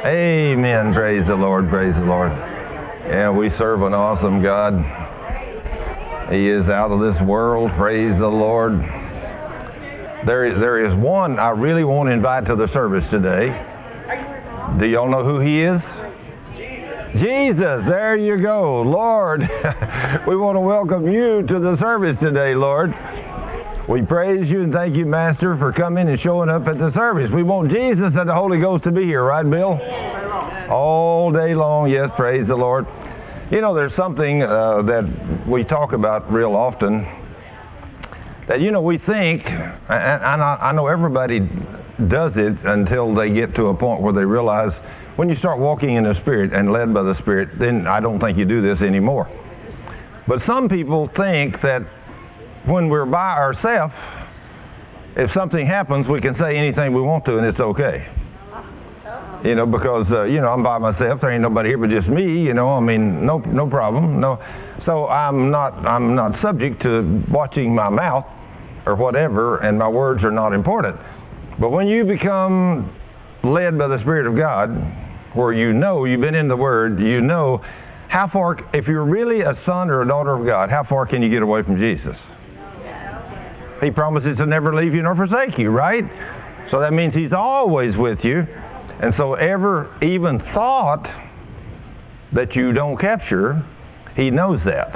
Amen. Praise the Lord. Praise the Lord. Yeah, we serve an awesome God. He is out of this world. Praise the Lord. There is one I really want to invite to the service today. Do y'all know who he is? Jesus. There you go. Lord, we want to welcome you to the service today, Lord. We praise you and thank you, Master, for coming and showing up at the service. We want Jesus and the Holy Ghost to be here, right, Bill? All day long, yes, praise the Lord. You know, there's something that we talk about real often that, you know, we think, and I know everybody does it until they get to a point where they realize when you start walking in the Spirit and led by the Spirit, then I don't think you do this anymore. But some people think that when we're by ourselves, if something happens, we can say anything we want to and it's okay. You know, because, I'm by myself. There ain't nobody here but just me, I mean, no problem. No. So I'm not subject to watching my mouth or whatever, and my words are not important. But when you become led by the Spirit of God, where you've been in the Word, how far, if you're really a son or a daughter of God, how far can you get away from Jesus? He promises to never leave you nor forsake you, right? So that means He's always with you. And so even thought that you don't capture, He knows that.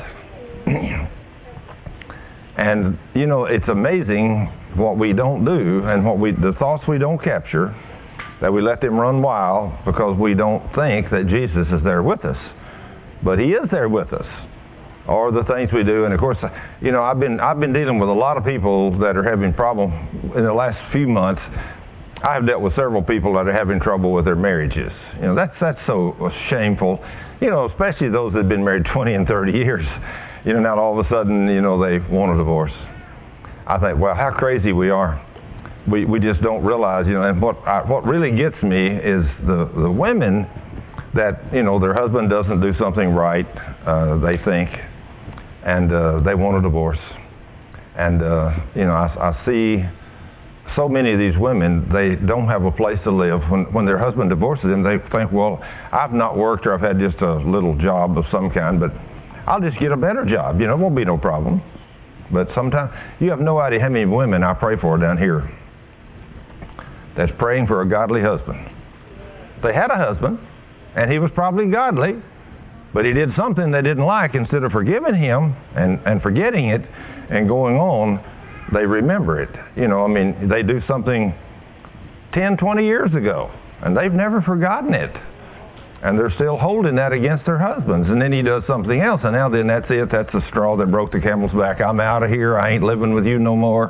And, it's amazing what we don't do and the thoughts we don't capture, that we let them run wild because we don't think that Jesus is there with us. But He is there with us. Or the things we do. And of course, I've been dealing with a lot of people that are having problems in the last few months. I have dealt with several people that are having trouble with their marriages. That's so shameful. Especially those that have been married 20 and 30 years. Now all of a sudden, they want a divorce. I think, well, how crazy we are. We just don't realize, and what really gets me is the women that, their husband doesn't do something right, they think, and they want a divorce. And, I see so many of these women, they don't have a place to live. When their husband divorces them, they think, well, I've not worked or I've had just a little job of some kind, but I'll just get a better job. It won't be no problem. But sometimes, you have no idea how many women I pray for down here that's praying for a godly husband. They had a husband, and he was probably godly, but he did something they didn't like. Instead of forgiving him and forgetting it and going on, they remember it. They do something 10, 20 years ago, and they've never forgotten it. And they're still holding that against their husbands. And then he does something else, and now then that's it. That's the straw that broke the camel's back. I'm out of here. I ain't living with you no more.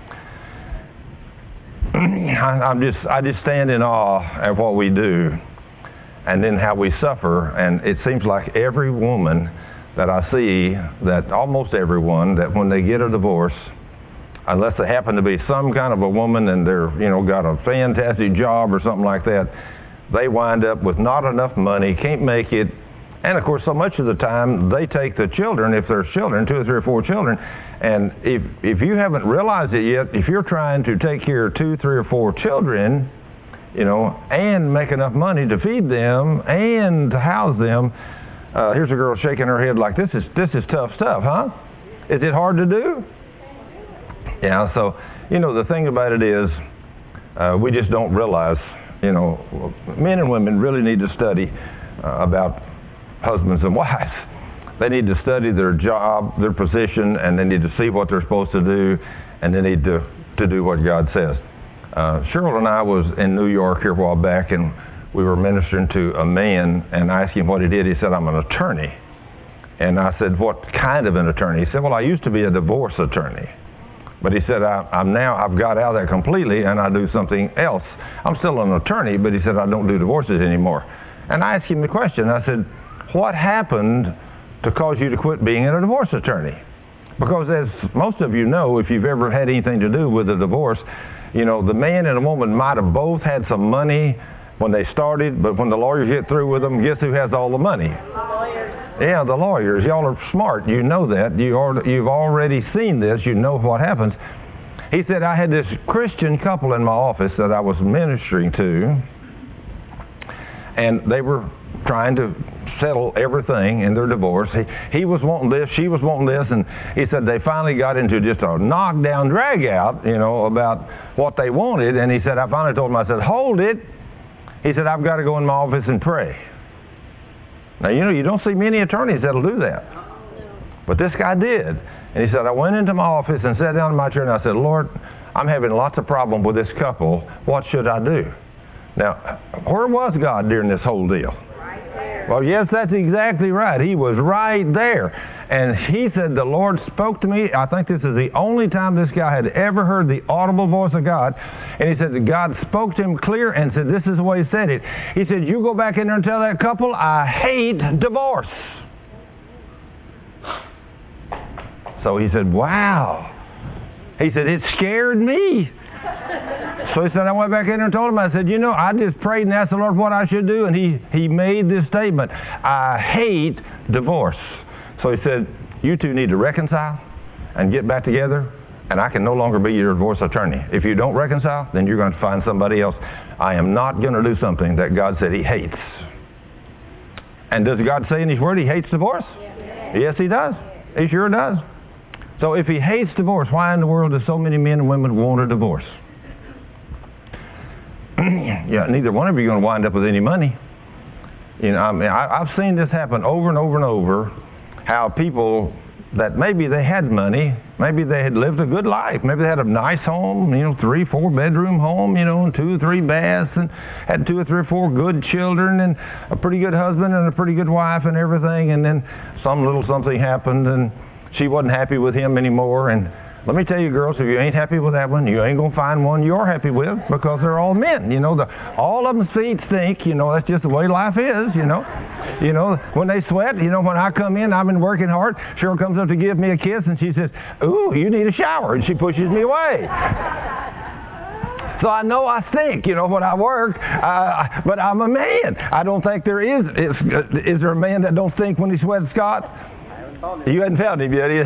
I just stand in awe at what we do and then how we suffer. And it seems like every woman that I see, that almost everyone, that when they get a divorce, unless they happen to be some kind of a woman and they're, got a fantastic job or something like that, they wind up with not enough money, can't make it. And of course, so much of the time, they take the children, if there's children, 2 or 3 or 4 children, and if you haven't realized it yet, if you're trying to take care of 2, 3, or 4 children, and make enough money to feed them and to house them, here's a girl shaking her head like, this is tough stuff, huh? Is it hard to do? Yeah, so, the thing about it is, we just don't realize, men and women really need to study about husbands and wives. They need to study their job, their position, and they need to see what they're supposed to do, and they need to do what God says. Cheryl and I was in New York here a while back, and we were ministering to a man, and I asked him what he did. He said, I'm an attorney. And I said, what kind of an attorney? He said, well, I used to be a divorce attorney. But he said, I've got out of that completely, and I do something else. I'm still an attorney, but he said, I don't do divorces anymore. And I asked him the question. I said, what happened to cause you to quit being a divorce attorney? Because as most of you know, if you've ever had anything to do with a divorce, the man and the woman might have both had some money when they started, but when the lawyers get through with them, guess who has all the money? Yeah, the lawyers. Y'all are smart. You know that. You've already seen this. You know what happens. He said, I had this Christian couple in my office that I was ministering to, and they were trying to settle everything in their divorce. He was wanting this, she was wanting this, and he said they finally got into just a knockdown, drag out, about what they wanted. And he said, I finally told him, I said, hold it. He said, I've got to go in my office and pray. Now, you don't see many attorneys that'll do that. But this guy did. And he said, I went into my office and sat down in my chair and I said, Lord, I'm having lots of problems with this couple. What should I do? Now, where was God during this whole deal? Well, yes, that's exactly right. He was right there. And he said, the Lord spoke to me. I think this is the only time this guy had ever heard the audible voice of God. And he said that God spoke to him clear and said, this is the way he said it. He said, you go back in there and tell that couple, I hate divorce. So he said, wow. He said, it scared me. So he said, I went back in there and told him, I said, I just prayed and asked the Lord what I should do, and he made this statement, I hate divorce. So he said, you two need to reconcile and get back together, and I can no longer be your divorce attorney. If you don't reconcile, then you're going to find somebody else. I am not going to do something that God said he hates. And does God say in his word he hates divorce? Yes, he does. He sure does. So if he hates divorce, why in the world do so many men and women want a divorce? Yeah, neither one of you are going to wind up with any money. I've seen this happen over and over and over, how people that maybe they had money, maybe they had lived a good life, maybe they had a nice home, 3-4 bedroom home, and 2 or 3 baths, and had 2 or 3 or 4 good children, and a pretty good husband and a pretty good wife and everything, and then some little something happened, and she wasn't happy with him anymore. And let me tell you, girls, if you ain't happy with that one, you ain't going to find one you're happy with, because they're all men. All of them feet stink. That's just the way life is, When they sweat, when I come in, I've been working hard. Cheryl comes up to give me a kiss, and she says, ooh, you need a shower. And she pushes me away. So I know I stink, when I work, but I'm a man. I don't think there is. Is there a man that don't stink when he sweats, Scott? You hadn't found him yet.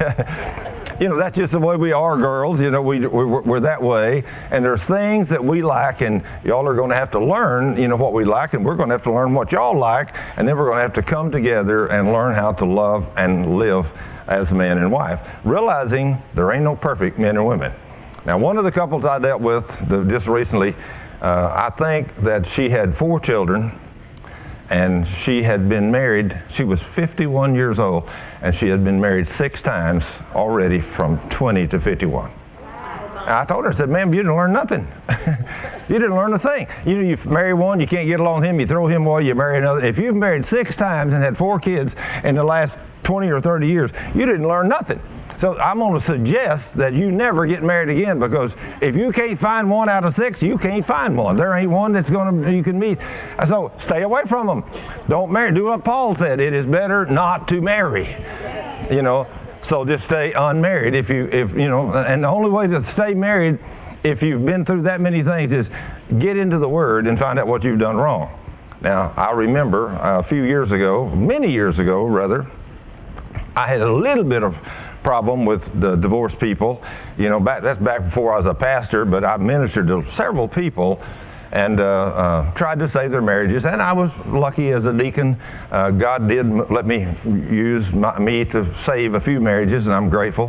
That's just the way we are, girls. We're that way. And there's things that we like, and y'all are going to have to learn, what we like, and we're going to have to learn what y'all like, and then we're going to have to come together and learn how to love and live as man and wife, realizing there ain't no perfect men and women. Now, one of the couples I dealt with just recently, I think that she had 4 children, and she had been married. She was 51 years old, and she had been married 6 times already from 20 to 51. And I told her, I said, ma'am, you didn't learn nothing. You didn't learn a thing. You marry one, you can't get along with him, you throw him away, you marry another. If you've married 6 times and had 4 kids in the last 20 or 30 years, you didn't learn nothing. So I'm going to suggest that you never get married again, because if you can't find 1 out of 6, you can't find one. There ain't one that's you can meet. So stay away from them. Don't marry. Do what Paul said. It is better not to marry. So just stay unmarried. If and the only way to stay married, if you've been through that many things, is get into the Word and find out what you've done wrong. Now, I remember many years ago, rather, I had a little bit of problem with the divorced people. That's back before I was a pastor, but I ministered to several people and tried to save their marriages. And I was lucky as a deacon. God did let me use me to save a few marriages, and I'm grateful.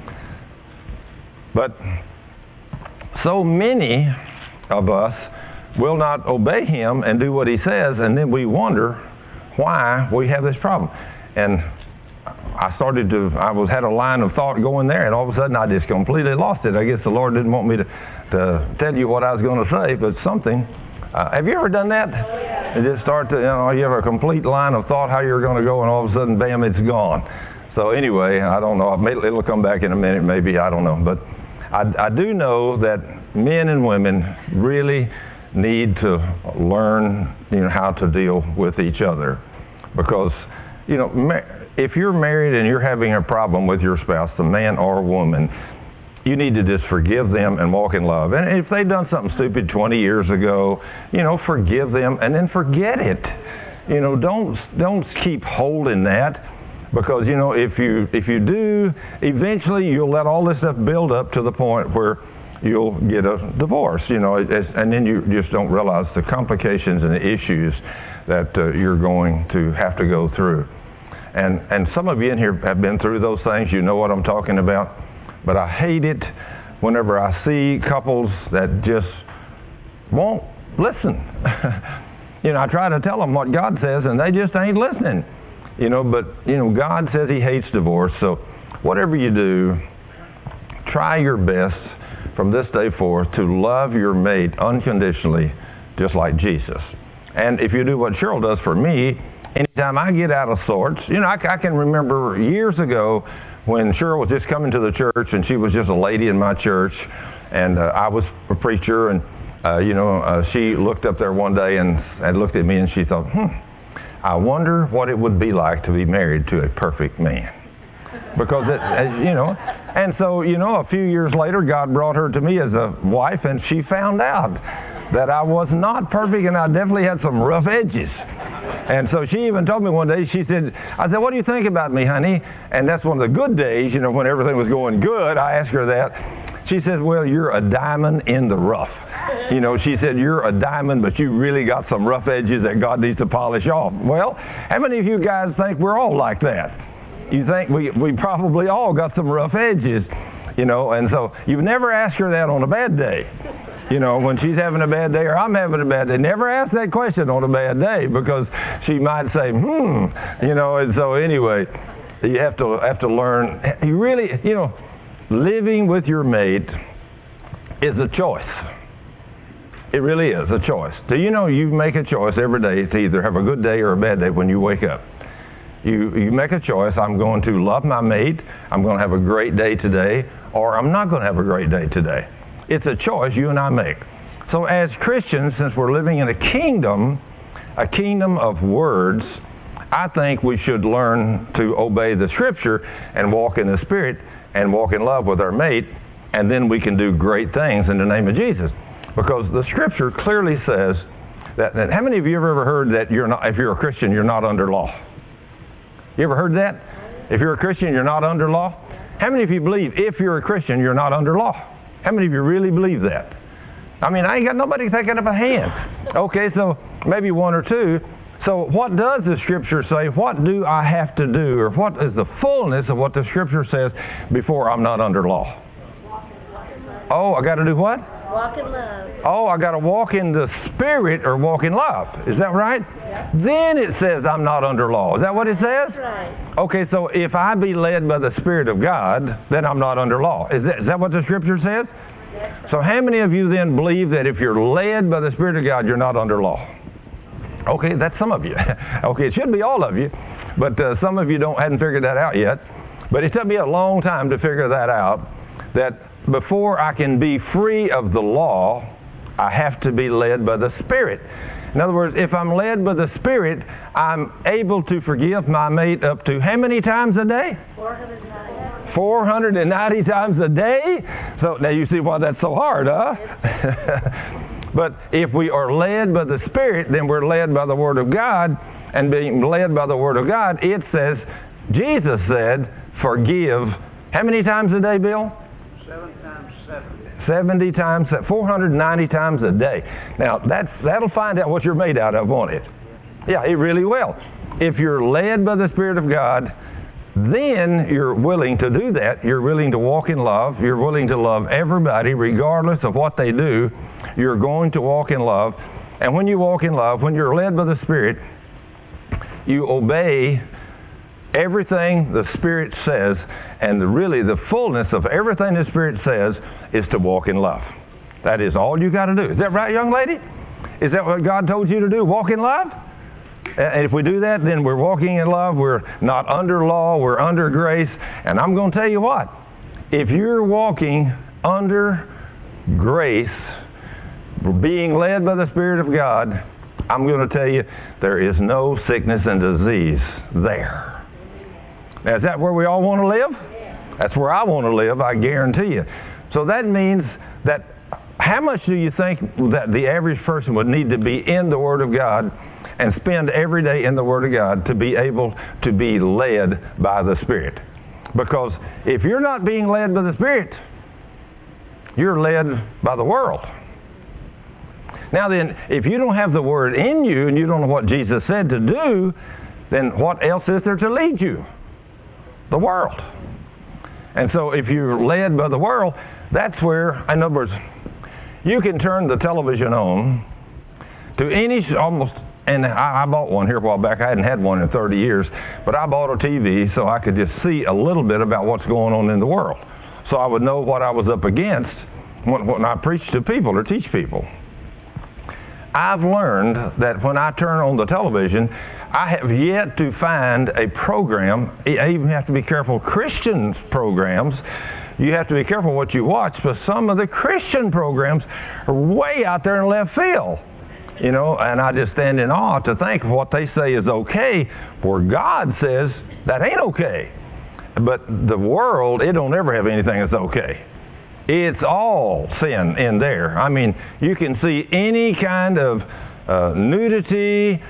But so many of us will not obey him and do what he says, and then we wonder why we have this problem. And I had a line of thought going there, and all of a sudden I just completely lost it. I guess the Lord didn't want me to tell you what I was going to say, but something. Have you ever done that? Oh, yeah. You just start to, you have a complete line of thought how you're going to go, and all of a sudden, bam, it's gone. So anyway, I don't know. It'll come back in a minute, maybe. I don't know. But I do know that men and women really need to learn, how to deal with each other, because, if you're married and you're having a problem with your spouse, the man or woman, you need to just forgive them and walk in love. And if they've done something stupid 20 years ago, forgive them and then forget it. Don't keep holding that, because if you do, eventually you'll let all this stuff build up to the point where you'll get a divorce, and then you just don't realize the complications and the issues that you're going to have to go through. And some of you in here have been through those things. You know what I'm talking about. But I hate it whenever I see couples that just won't listen. I try to tell them what God says, and they just ain't listening. But God says He hates divorce. So whatever you do, try your best from this day forth to love your mate unconditionally, just like Jesus. And if you do what Cheryl does for me, anytime I get out of sorts, I can remember years ago when Cheryl was just coming to the church, and she was just a lady in my church, and I was a preacher, and she looked up there one day and looked at me, and she thought, I wonder what it would be like to be married to a perfect man. Because and so, a few years later, God brought her to me as a wife, and she found out that I was not perfect, and I definitely had some rough edges. And so she even told me one day, I said, what do you think about me, honey? And that's one of the good days, when everything was going good, I asked her that. She said, well, you're a diamond in the rough. She said, you're a diamond, but you really got some rough edges that God needs to polish off. Well, how many of you guys think we're all like that? You think we probably all got some rough edges, and so you've never asked her that on a bad day. When she's having a bad day or I'm having a bad day, never ask that question on a bad day, because she might say, and so anyway, you have to learn. You really, living with your mate is a choice. It really is a choice. Do you know you make a choice every day to either have a good day or a bad day when you wake up? You make a choice. I'm going to love my mate. I'm going to have a great day today, or I'm not going to have a great day today. It's a choice you and I make. So as Christians, since we're living in a kingdom of words, I think we should learn to obey the Scripture and walk in the Spirit and walk in love with our mate, and then we can do great things in the name of Jesus. Because the Scripture clearly says that how many of you have ever heard that if you're a Christian, you're not under law? You ever heard that? If you're a Christian, you're not under law? How many of you believe if you're a Christian, you're not under law? How many of you really believe that? I mean, I ain't got nobody taking up a hand. Okay, so maybe one or two. So what does the Scripture say? What do I have to do? Or what is the fullness of what the Scripture says before I'm not under law? Oh, I got to do what? Walk in love. Oh, I got to walk in the Spirit or walk in love. Is that right? Yeah. Then it says I'm not under law. Is that what it says? Right. Okay, so if I be led by the Spirit of God, then I'm not under law. Is that what the Scripture says? Yes. So how many of you then believe that if you're led by the Spirit of God, you're not under law? Okay, that's some of you. Okay, it should be all of you. But some of you hadn't figured that out yet. But it took me a long time to figure that out, that before I can be free of the law, I have to be led by the Spirit. In other words, if I'm led by the Spirit, I'm able to forgive my mate up to how many times a day? 490. 490 times a day? So now you see why that's so hard, huh? But if we are led by the Spirit, then we're led by the Word of God. And being led by the Word of God, it says, Jesus said, forgive. How many times a day, Bill? 70 times, 490 times a day. Now, that'll find out what you're made out of, won't it? Yeah, it really will. If you're led by the Spirit of God, then you're willing to do that. You're willing to walk in love. You're willing to love everybody, regardless of what they do. You're going to walk in love. And when you walk in love, when you're led by the Spirit, you obey everything the Spirit says, and really the fullness of everything the Spirit says is to walk in love. That is all you got to do. Is that right, young lady? Is that what God told you to do? Walk in love? And if we do that, then we're walking in love. We're not under law. We're under grace. And I'm going to tell you what. If you're walking under grace, being led by the Spirit of God, I'm going to tell you there is no sickness and disease there. Now, is that where we all want to live? That's where I want to live, I guarantee you. So that means that how much do you think that the average person would need to be in the Word of God and spend every day in the Word of God to be able to be led by the Spirit? Because if you're not being led by the Spirit, you're led by the world. Now then, if you don't have the Word in you and you don't know what Jesus said to do, then what else is there to lead you? The world. And so if you're led by the world, that's where, in other words, you can turn the television on to any, almost, and I bought one here a while back. I hadn't had one in 30 years, but I bought a TV so I could just see a little bit about what's going on in the world. So I would know what I was up against when I preach to people or teach people. I've learned that when I turn on the television, I have yet to find a program. I even have to be careful. Christian programs, you have to be careful what you watch, but some of the Christian programs are way out there in left field. You know, and I just stand in awe to think of what they say is okay, where God says that ain't okay. But the world, it don't ever have anything that's okay. It's all sin in there. I mean, you can see any kind of nudity,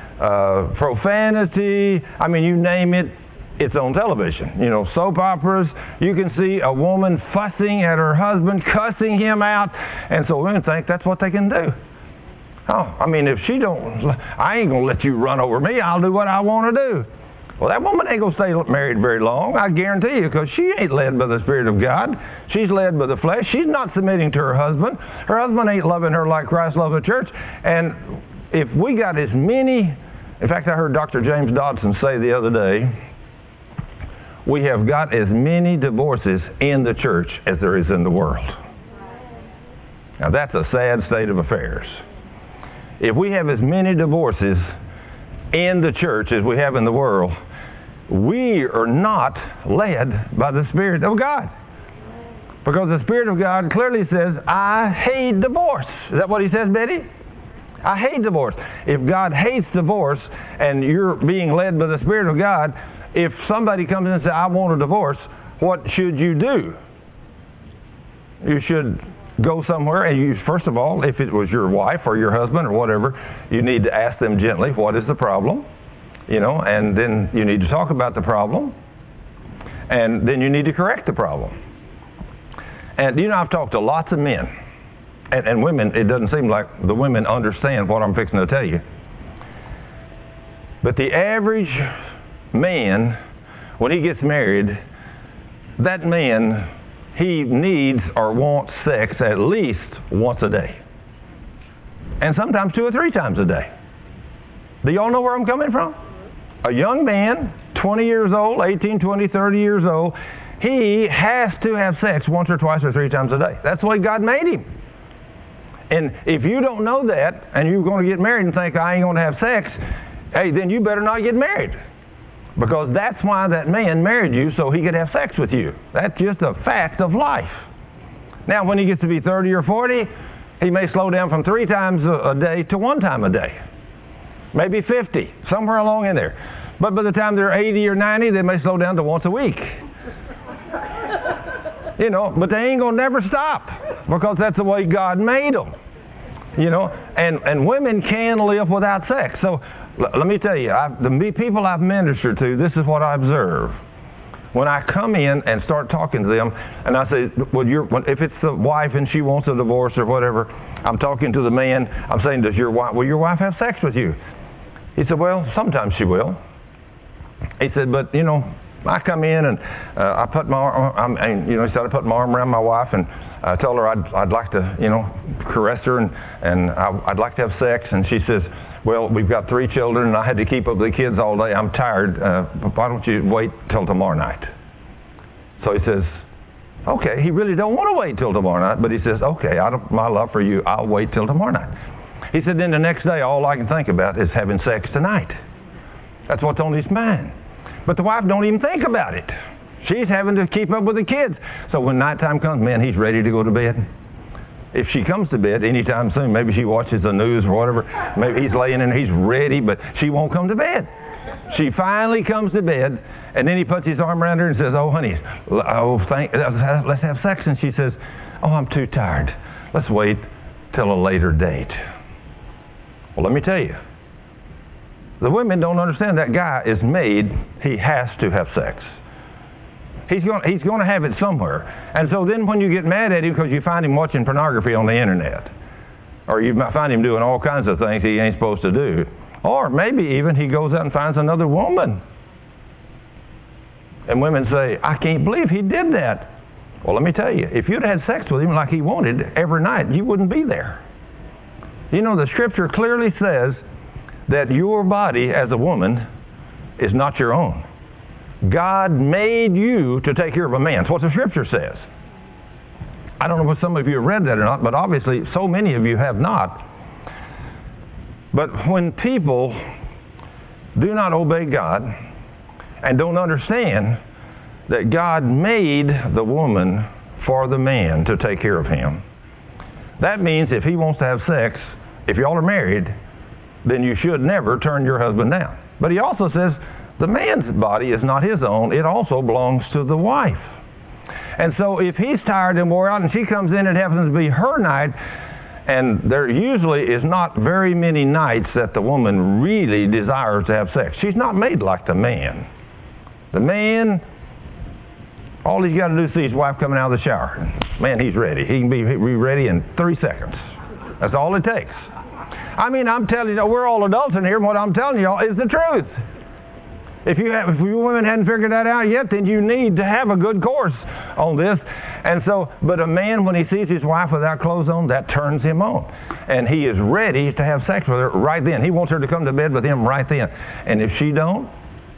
profanity. I mean, you name it, it's on television. You know, soap operas. You can see a woman fussing at her husband, cussing him out. And so women think that's what they can do. Oh, I mean, if she don't, I ain't going to let you run over me. I'll do what I want to do. Well, that woman ain't going to stay married very long, I guarantee you, because she ain't led by the Spirit of God. She's led by the flesh. She's not submitting to her husband. Her husband ain't loving her like Christ loved the church. And if we got as many, in fact, I heard Dr. James Dodson say the other day, we have got as many divorces in the church as there is in the world. Now, that's a sad state of affairs. If we have as many divorces in the church as we have in the world, we are not led by the Spirit of God. Because the Spirit of God clearly says, I hate divorce. Is that what he says, Betty? I hate divorce. If God hates divorce and you're being led by the Spirit of God, if somebody comes in and says, I want a divorce, what should you do? You should go somewhere and you, first of all, if it was your wife or your husband or whatever, you need to ask them gently, what is the problem? You know, and then you need to talk about the problem. And then you need to correct the problem. And, you know, I've talked to lots of men. And women, it doesn't seem like the women understand what I'm fixing to tell you. But the average man, when he gets married, that man, he needs or wants sex at least once a day. And sometimes 2 or 3 times a day. Do y'all know where I'm coming from? A young man, 20 years old, 18, 20, 30 years old, he has to have sex once or twice or 3 times a day. That's the way God made him. And if you don't know that, and you're going to get married and think, I ain't going to have sex, hey, then you better not get married. Because that's why that man married you, so he could have sex with you. That's just a fact of life. Now, when he gets to be 30 or 40, he may slow down from 3 times a day to 1 time a day. Maybe 50, somewhere along in there. But by the time they're 80 or 90, they may slow down to once a week. You know, but they ain't going to never stop because that's the way God made them. You know, and women can live without sex. So let me tell you, the people I've ministered to, this is what I observe. When I come in and start talking to them, and I say, well, if it's the wife and she wants a divorce or whatever, I'm talking to the man, I'm saying, will your wife have sex with you? He said, well, sometimes she will. He said, but, you know, I come in and I put my arm, he said I put my arm around my wife and I told her I'd like to, you know, caress her and I'd like to have sex. And she says, well, we've got 3 children and I had to keep up with the kids all day. I'm tired. Why don't you wait till tomorrow night? So he says, okay. He really don't want to wait till tomorrow night, but he says, okay, out of my love for you, I'll wait till tomorrow night. He said, then the next day, all I can think about is having sex tonight. That's what's on his mind. But the wife don't even think about it. She's having to keep up with the kids. So when nighttime comes, man, he's ready to go to bed. If she comes to bed anytime soon, maybe she watches the news or whatever, maybe he's laying in, he's ready, but she won't come to bed. She finally comes to bed, and then he puts his arm around her and says, oh, honey, let's have sex. And she says, oh, I'm too tired. Let's wait till a later date. Well, let me tell you, the women don't understand that guy is made, he has to have sex. He's going to have it somewhere. And so then when you get mad at him because you find him watching pornography on the internet, or you might find him doing all kinds of things he ain't supposed to do, or maybe even he goes out and finds another woman. And women say, I can't believe he did that. Well, let me tell you, if you'd had sex with him like he wanted every night, you wouldn't be there. You know, the Scripture clearly says that your body as a woman is not your own. God made you to take care of a man. That's what the Scripture says. I don't know if some of you have read that or not, but obviously so many of you have not. But when people do not obey God and don't understand that God made the woman for the man to take care of him, that means if he wants to have sex, if y'all are married, then you should never turn your husband down. But he also says the man's body is not his own. It also belongs to the wife. And so if he's tired and wore out and she comes in, it happens to be her night, and there usually is not very many nights that the woman really desires to have sex. She's not made like the man. The man, all he's got to do is see his wife coming out of the shower. Man, he's ready. He can be ready in 3 seconds. That's all it takes. I mean, I'm telling you, we're all adults in here, and what I'm telling y'all is the truth. If you women hadn't figured that out yet, then you need to have a good course on this. And so, but a man, when he sees his wife without clothes on, that turns him on. And he is ready to have sex with her right then. He wants her to come to bed with him right then. And if she don't,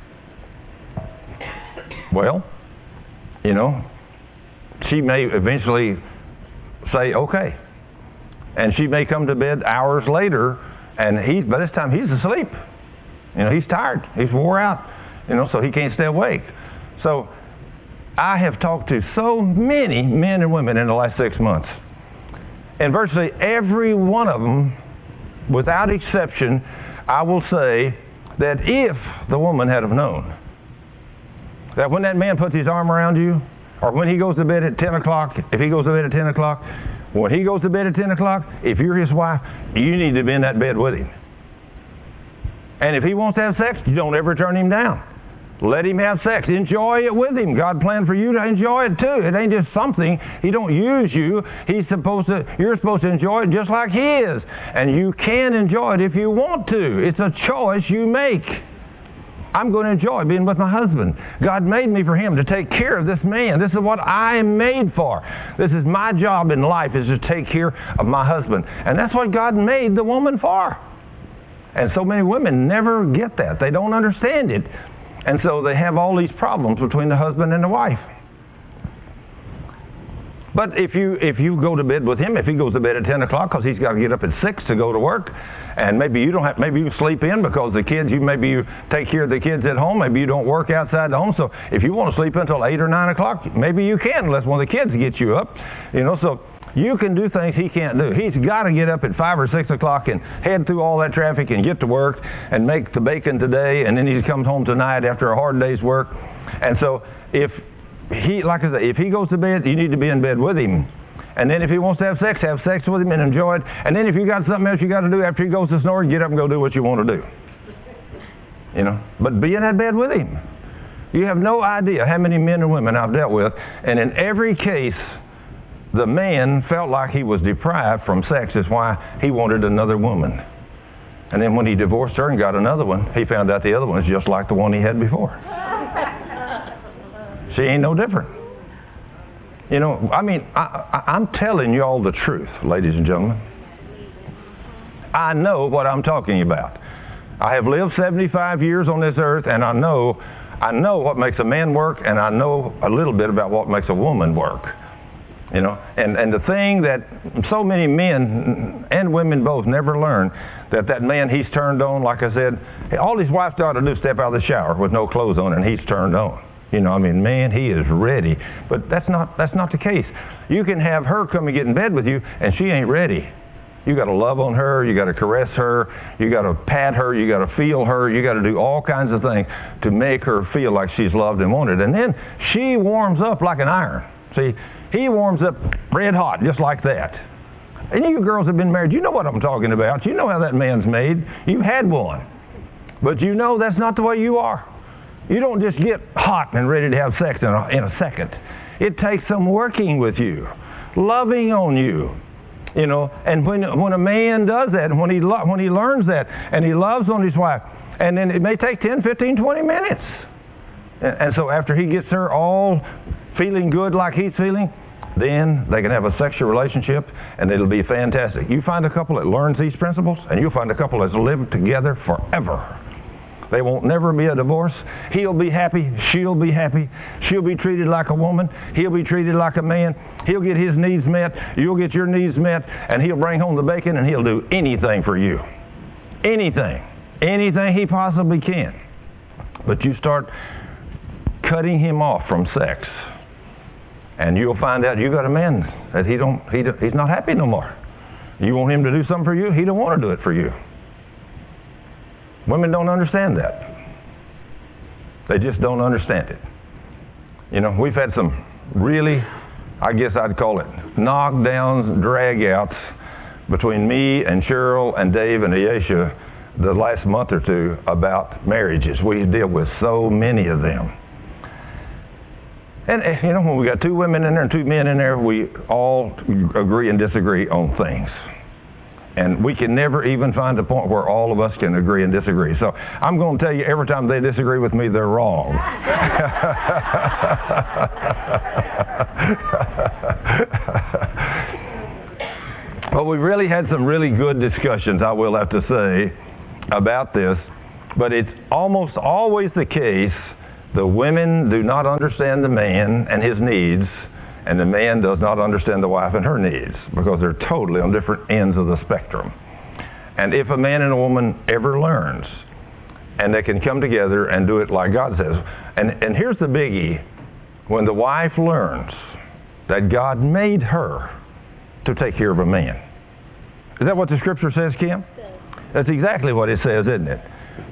well, you know, she may eventually say, okay. And she may come to bed hours later, and by this time he's asleep. You know, he's tired. He's wore out. You know, so he can't stay awake. So I have talked to so many men and women in the last 6 months. And virtually every one of them, without exception, I will say that if the woman had have known that when that man puts his arm around you, or when he goes to bed at 10 o'clock, if he goes to bed at 10 o'clock, when he goes to bed at 10 o'clock, if you're his wife, you need to be in that bed with him. And if he wants to have sex, you don't ever turn him down. Let him have sex. Enjoy it with him. God planned for you to enjoy it too. It ain't just something. He don't use you. You're supposed to enjoy it just like he is. And you can enjoy it if you want to. It's a choice you make. I'm going to enjoy being with my husband. God made me for him to take care of this man. This is what I am made for. This is my job in life, is to take care of my husband. And that's what God made the woman for. And so many women never get that. They don't understand it. And so they have all these problems between the husband and the wife. But if you go to bed with him, if he goes to bed at 10 o'clock because he's got to get up at 6 to go to work, and maybe you sleep in because maybe you take care of the kids at home, maybe you don't work outside the home, so if you want to sleep until 8 or 9 o'clock, maybe you can, unless one of the kids gets you up, you know, so you can do things he can't do. He's got to get up at 5 or 6 o'clock and head through all that traffic and get to work and make the bacon today, and then he comes home tonight after a hard day's work. And so if he goes to bed, you need to be in bed with him. And then if he wants to have sex with him and enjoy it. And then if you got something else you got to do after he goes to snore, get up and go do what you want to do. You know, but be in that bed with him. You have no idea how many men and women I've dealt with, and in every case, the man felt like he was deprived from sex. That's why he wanted another woman. And then when he divorced her and got another one, he found out the other one is just like the one he had before. She ain't no different. You know, I mean, I'm telling you all the truth, ladies and gentlemen. I know what I'm talking about. I have lived 75 years on this earth, and I know what makes a man work, and I know a little bit about what makes a woman work. You know, and the thing that so many men and women both never learn, that man, he's turned on, like I said, all his wife ought to do is step out of the shower with no clothes on, and he's turned on. You know, I mean, man, he is ready. But that's not the case. You can have her come and get in bed with you, and she ain't ready. You got to love on her. You got to caress her. You got to pat her. You got to feel her. You got to do all kinds of things to make her feel like she's loved and wanted. And then she warms up like an iron. See, he warms up red hot, just like that. And you girls have been married. You know what I'm talking about. You know how that man's made. You've had one. But you know that's not the way you are. You don't just get hot and ready to have sex in a second. It takes some working with you, loving on you. You know, and when a man does that, and when he learns that, and he loves on his wife, and then it may take 10, 15, 20 minutes. And so after he gets her all feeling good like he's feeling, then they can have a sexual relationship, and it'll be fantastic. You find a couple that learns these principles, and you'll find a couple that's lived together forever. They won't never be a divorce. He'll be happy. She'll be happy. She'll be treated like a woman. He'll be treated like a man. He'll get his needs met. You'll get your needs met. And he'll bring home the bacon, and he'll do anything for you. Anything. Anything he possibly can. But you start cutting him off from sex, and you'll find out you got a man that he's not happy no more. You want him to do something for you, he don't want to do it for you. Women don't understand that. They just don't understand it. You know, we've had some really, I guess I'd call it, knockdowns, drag-outs between me and Cheryl and Dave and Ayesha the last month or two about marriages. We deal with so many of them. And, you know, when we got two women in there and two men in there, we all agree and disagree on things. And we can never even find a point where all of us can agree and disagree. So I'm going to tell you, every time they disagree with me, they're wrong. But we really had some really good discussions, I will have to say, about this. But it's almost always the case, the women do not understand the man and his needs, and the man does not understand the wife and her needs, because they're totally on different ends of the spectrum. And if a man and a woman ever learns, and they can come together and do it like God says, and here's the biggie, when the wife learns that God made her to take care of a man. Is that what the scripture says, Kim? That's exactly what it says, isn't it?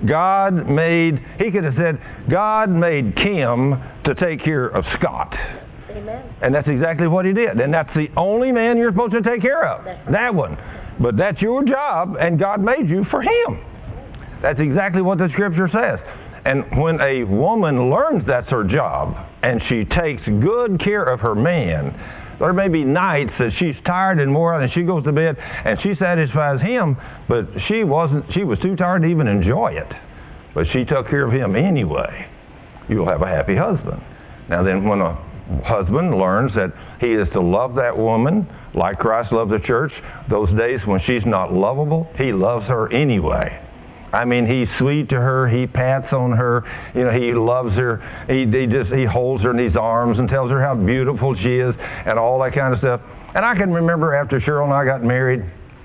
He could have said, God made Kim to take care of Scott. Amen. And that's exactly what he did. And that's the only man you're supposed to take care of. That one. But that's your job, and God made you for him. That's exactly what the scripture says. And when a woman learns that's her job, and she takes good care of her man, there may be nights that she's tired and wore out, and she goes to bed and she satisfies him, but she was too tired to even enjoy it. But she took care of him anyway. You'll have a happy husband. Now then, when a husband learns that he is to love that woman like Christ loved the church, those days when she's not lovable, he loves her anyway. I mean, he's sweet to her. He pats on her. You know, he loves her. He holds her in his arms and tells her how beautiful she is and all that kind of stuff. And I can remember after Cheryl and I got married,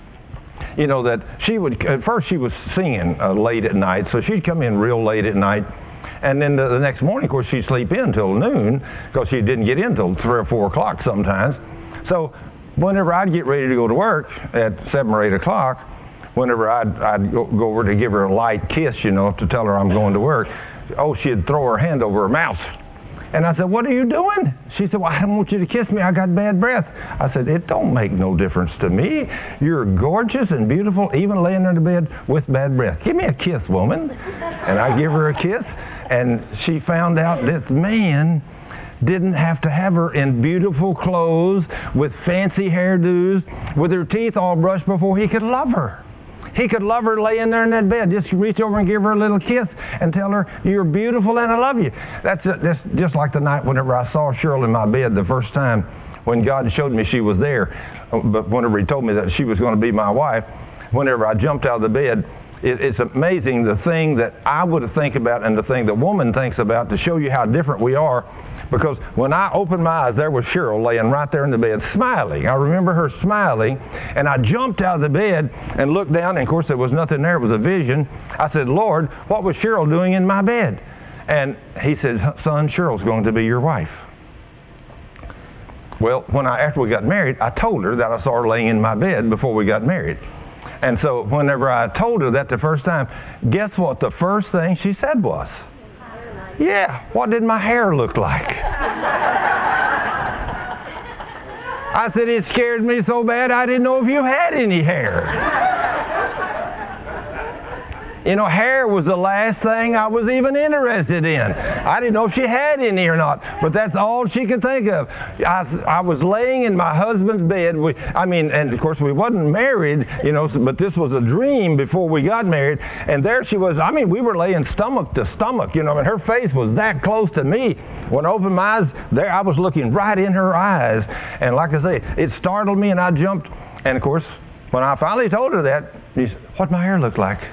you know, that at first she was singing late at night, so she'd come in real late at night. And then the next morning, of course, she'd sleep in till noon, because she didn't get in till 3 or 4 o'clock sometimes. So whenever I'd get ready to go to work at 7 or 8 o'clock, whenever I'd go over to give her a light kiss, you know, to tell her I'm going to work, she'd throw her hand over her mouth. And I said, what are you doing? She said, well, I don't want you to kiss me. I got bad breath. I said, it don't make no difference to me. You're gorgeous and beautiful, even laying in the bed with bad breath. Give me a kiss, woman. And I give her a kiss, and she found out this man didn't have to have her in beautiful clothes with fancy hairdos, with her teeth all brushed before he could love her. He could love her laying there in that bed. Just reach over and give her a little kiss and tell her, you're beautiful and I love you. That's just like the night whenever I saw Cheryl in my bed the first time when God showed me she was there. But whenever he told me that she was going to be my wife, whenever I jumped out of the bed, it's amazing the thing that I would think about and the thing the woman thinks about, to show you how different we are. Because when I opened my eyes, there was Cheryl laying right there in the bed, smiling. I remember her smiling, and I jumped out of the bed and looked down, and of course there was nothing there. It was a vision. I said, Lord, what was Cheryl doing in my bed? And he said, son, Cheryl's going to be your wife. Well, after we got married, I told her that I saw her laying in my bed before we got married. And so whenever I told her that the first time, guess what the first thing she said was? Yeah, what did my hair look like? I said, it scared me so bad I didn't know if you had any hair. You know, hair was the last thing I was even interested in. I didn't know if she had any or not, but that's all she could think of. I was laying in my husband's bed. And of course we wasn't married, you know, but this was a dream before we got married. And there she was. We were laying stomach to stomach, you know, and her face was that close to me. When I opened my eyes, there I was looking right in her eyes. And like I say, it startled me and I jumped. And of course, when I finally told her that, she said, "What'd my hair look like?"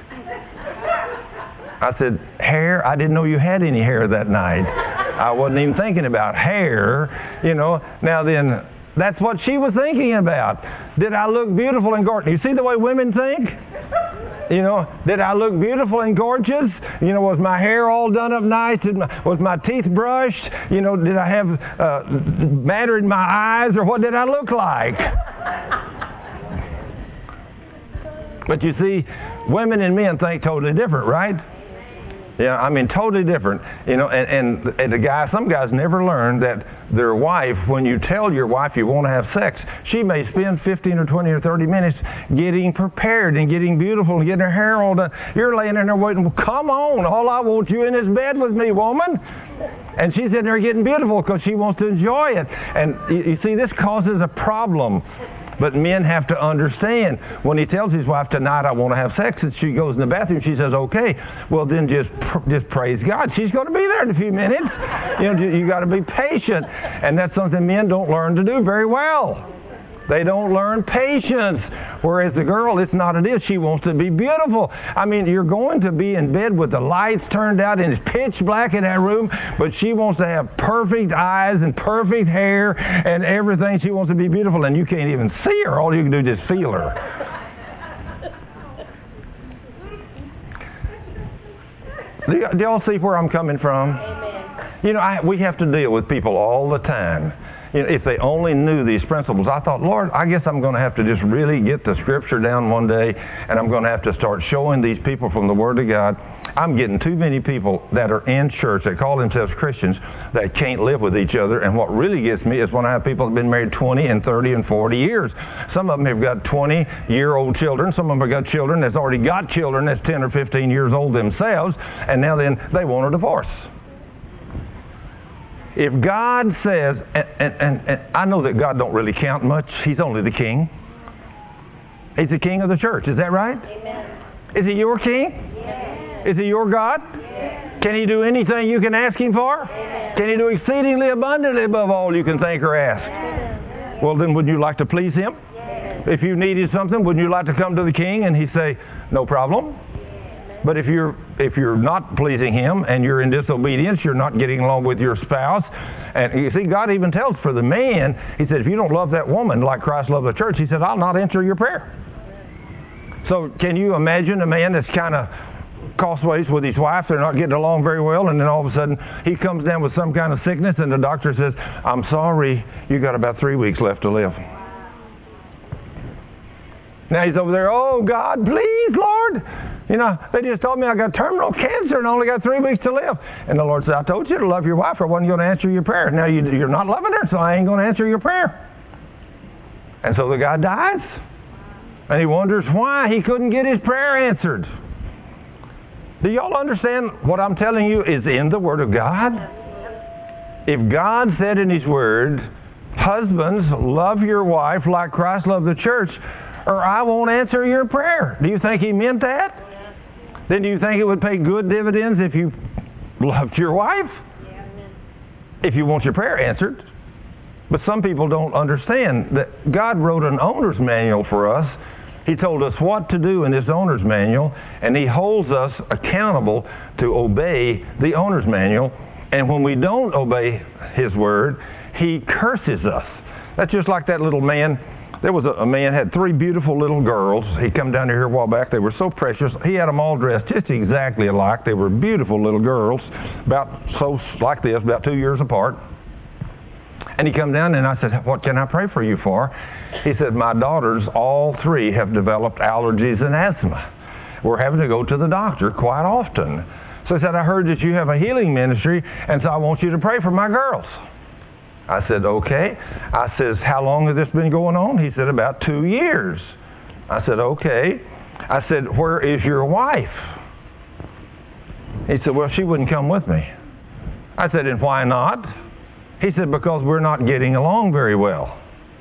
I said, "Hair? I didn't know you had any hair that night." I wasn't even thinking about hair, you know. Now then, that's what she was thinking about. Did I look beautiful and gorgeous? You see the way women think? You know, did I look beautiful and gorgeous? You know, was my hair all done up nice? Was my teeth brushed? You know, did I have matter in my eyes, or what did I look like? But you see, women and men think totally different, right? Yeah, totally different. You know, and some guys never learn that their wife, when you tell your wife you want to have sex, she may spend 15 or 20 or 30 minutes getting prepared and getting beautiful and getting her hair all done. You're laying in there waiting, "Well, come on, all I want you in is bed with me, woman." And she's in there getting beautiful because she wants to enjoy it. And you see, this causes a problem. But men have to understand, when he tells his wife, "Tonight I want to have sex," and she goes in the bathroom, she says, "Okay," well then just praise God. She's going to be there in a few minutes. You know, you got to be patient. And that's something men don't learn to do very well. They don't learn patience. Whereas the girl, it's not it is. She wants to be beautiful. You're going to be in bed with the lights turned out and it's pitch black in that room, but she wants to have perfect eyes and perfect hair and everything. She wants to be beautiful, and you can't even see her. All you can do is just feel her. Do y'all see where I'm coming from? Amen. You know, we have to deal with people all the time. You know, if they only knew these principles. I thought, Lord, I guess I'm going to have to just really get the Scripture down one day, and I'm going to have to start showing these people from the Word of God. I'm getting too many people that are in church that call themselves Christians that can't live with each other. And what really gets me is when I have people that have been married 20 and 30 and 40 years. Some of them have got 20-year-old children. Some of them have got children that's already got children that's 10 or 15 years old themselves, and now then they want a divorce. If God says, and I know that God don't really count much. He's only the king. He's the king of the church. Is that right? Amen. Is he your king? Yes. Is he your God? Yes. Can he do anything you can ask him for? Yes. Can he do exceedingly abundantly above all you can think or ask? Yes. Well, then would you like to please him? Yes. If you needed something, wouldn't you like to come to the king and he'd say, "No problem"? But if you're not pleasing him and you're in disobedience, you're not getting along with your spouse. And you see, God even tells for the man, he said, if you don't love that woman like Christ loved the church, he said, I'll not answer your prayer. So can you imagine a man that's kind of crossways with his wife, they're not getting along very well, and then all of a sudden he comes down with some kind of sickness and the doctor says, "I'm sorry, you got about 3 weeks left to live." Now he's over there, "Oh God, please Lord, you know, they just told me I got terminal cancer and only got 3 weeks to live." And the Lord said, "I told you to love your wife, or I wasn't going to answer your prayer. Now you're not loving her, so I ain't going to answer your prayer." And so the guy dies. And he wonders why he couldn't get his prayer answered. Do y'all understand what I'm telling you is in the Word of God? If God said in His Word, "Husbands, love your wife like Christ loved the church, or I won't answer your prayer," do you think He meant that? Then do you think it would pay good dividends if you loved your wife? If you want your prayer answered. But some people don't understand that God wrote an owner's manual for us. He told us what to do in this owner's manual, and He holds us accountable to obey the owner's manual. And when we don't obey His word, He curses us. That's just like that little man. There was a man had 3 beautiful little girls. He come down here a while back. They were so precious. He had them all dressed just exactly alike. They were beautiful little girls, like this, about 2 years apart. And he come down and I said, "What can I pray for you for?" He said, "My daughters, all 3, have developed allergies and asthma. We're having to go to the doctor quite often." So he said, "I heard that you have a healing ministry, and so I want you to pray for my girls." I said, "Okay." I says, "How long has this been going on?" He said, "About 2 years." I said, "Okay." I said, "Where is your wife?" He said, well, she wouldn't come with me. I said, and why not? He said, because we're not getting along very well.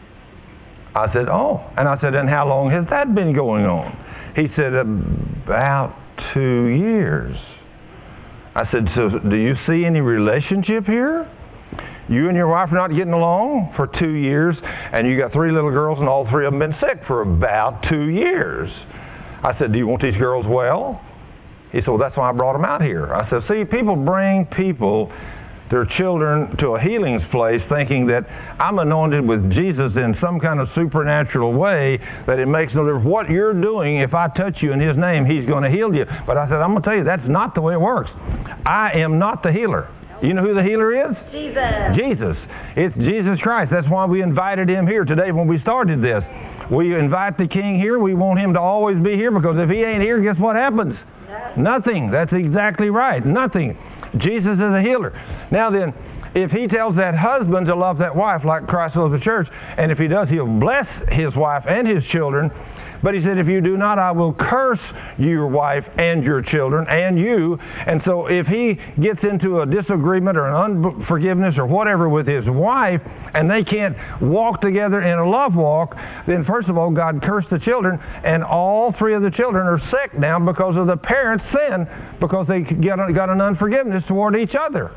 I said, oh. And I said, and how long has that been going on? He said, about 2 years. I said, so do you see any relationship here? You and your wife are not getting along for 2 years, and you got 3 little girls, and all 3 of them been sick for about 2 years. I said, do you want these girls well? He said, well, that's why I brought them out here. I said, see, people bring their children to a healing place thinking that I'm anointed with Jesus in some kind of supernatural way, that it makes no difference what you're doing. If I touch you in His name, He's going to heal you. But I said, I'm going to tell you, that's not the way it works. I am not the healer. You know who the healer is? Jesus. Jesus. It's Jesus Christ. That's why we invited Him here today when we started this. We invite the King here. We want Him to always be here, because if He ain't here, guess what happens? Nothing. That's exactly right. Nothing. Jesus is a healer. Now then, if He tells that husband to love that wife like Christ loves the church, and if He does, He'll bless his wife and his children. But He said, if you do not, I will curse your wife and your children and you. And so if he gets into a disagreement or an unforgiveness or whatever with his wife, and they can't walk together in a love walk, then first of all, God cursed the children, and all 3 of the children are sick now because of the parents' sin, because they got an unforgiveness toward each other.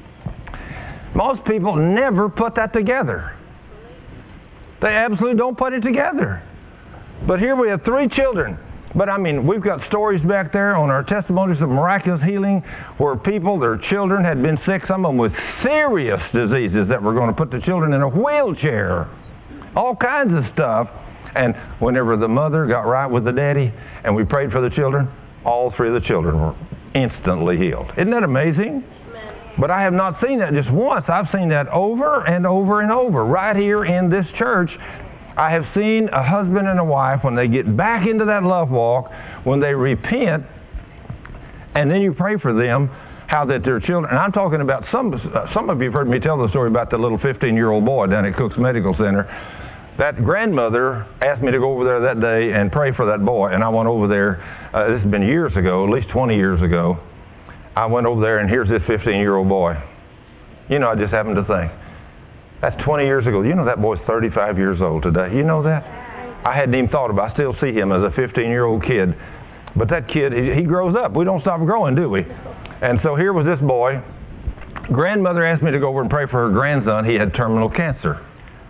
Most people never put that together. They absolutely don't put it together. But here we have 3 children. But I mean, we've got stories back there on our testimonies of miraculous healing where people, their children had been sick, some of them with serious diseases that were going to put the children in a wheelchair. All kinds of stuff. And whenever the mother got right with the daddy and we prayed for the children, all 3 of the children were instantly healed. Isn't that amazing? But I have not seen that just once. I've seen that over and over and over right here in this church. I have seen a husband and a wife, when they get back into that love walk, when they repent, and then you pray for them, how that their children, and I'm talking about some of you have heard me tell the story about the little 15-year-old boy down at Cook's Medical Center. That grandmother asked me to go over there that day and pray for that boy, and I went over there. This has been years ago, at least 20 years ago. I went over there, and here's this 15-year-old boy. You know, I just happened to think, that's 20 years ago. You know that boy's 35 years old today. You know that? I hadn't even thought about it. I still see him as a 15-year-old kid. But that kid, he grows up. We don't stop growing, do we? And so here was this boy. Grandmother asked me to go over and pray for her grandson. He had terminal cancer.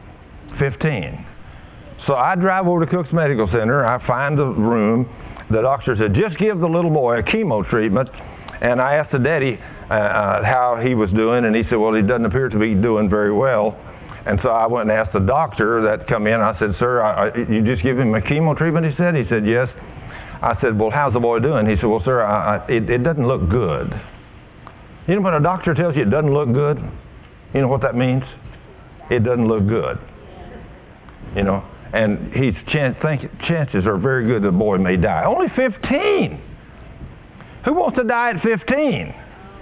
15. So I drive over to Cook's Medical Center. I find the room. The doctor said, just give the little boy a chemo treatment. And I asked the daddy how he was doing, and he said, well, he doesn't appear to be doing very well. And so I went and asked the doctor that come in. I said, sir, you just give him a chemo treatment, he said? He said, yes. I said, well, how's the boy doing? He said, well, sir, it doesn't look good. You know when a doctor tells you it doesn't look good? You know what that means? It doesn't look good. You know, and chances are very good the boy may die. Only 15. Who wants to die at 15?